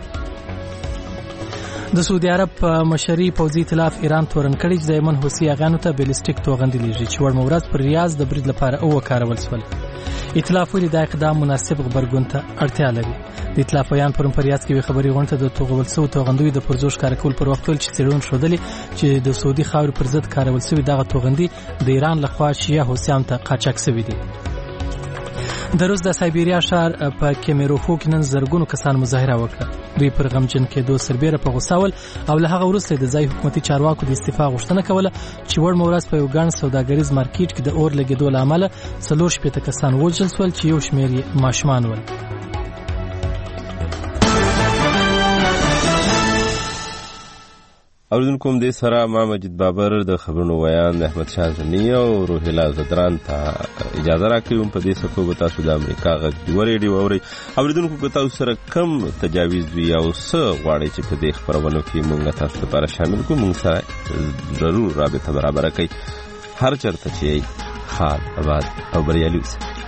د سعودي عرب په مشري پوځي ائتلاف ایران تورن کړی چې د یمن حوثي اغانو ته بیلسټیک توغندې لیږي چې وړمه ورځ پر ریاض د برید لپاره وکارول شول. ائتلاف ویلي دا اقدام مناسب غبرګون ته اړتیا لري. د ائتلافیان پرون په ریاض کې وی خبري غونډه د توغول سو توغندوی د پرزوش کارکول پر وخت چې څېړون شودلې چې د سعودي خاور پر ضد کارول شوی دغه توغندي د ایران لخوا شیعه حوثیان ته قاچاق شوی دي. د روس د سایبیریا ښار په کیمیروفو کې نن زرګونو کسان مظاهره وکړه. دوی پر غمجن کېدو سربیره په غوسه ول او له هغه وروسته د ځای حکومتي چارواکو د استعفا غوښتنه کوله چې وړمه ورځ په یو ګڼ سوداګریز مارکیټ کې د اور لګېدو له امله څلور شپېته کسان ووژل شول چې یو شمېر یې ماشومان ول. اوریدونکو دې سره ما مجید بابر د خبرونو ویان احمد شاه زمی او روهیلا زدران ته اجازه راکوم. په دې سکو به تاسو د امریکا غږ دی ریډیو اورئ. اوریدونکو که تاسو سره کم تجاویز وي او څه غواړئ چې په دې خپرونو کې موږ تاسو لپاره شامل کړو، موږ سره ضرور رابطه برابره کړئ. هر چېرته چې یې ښاد، آباد او بریالي اوسئ.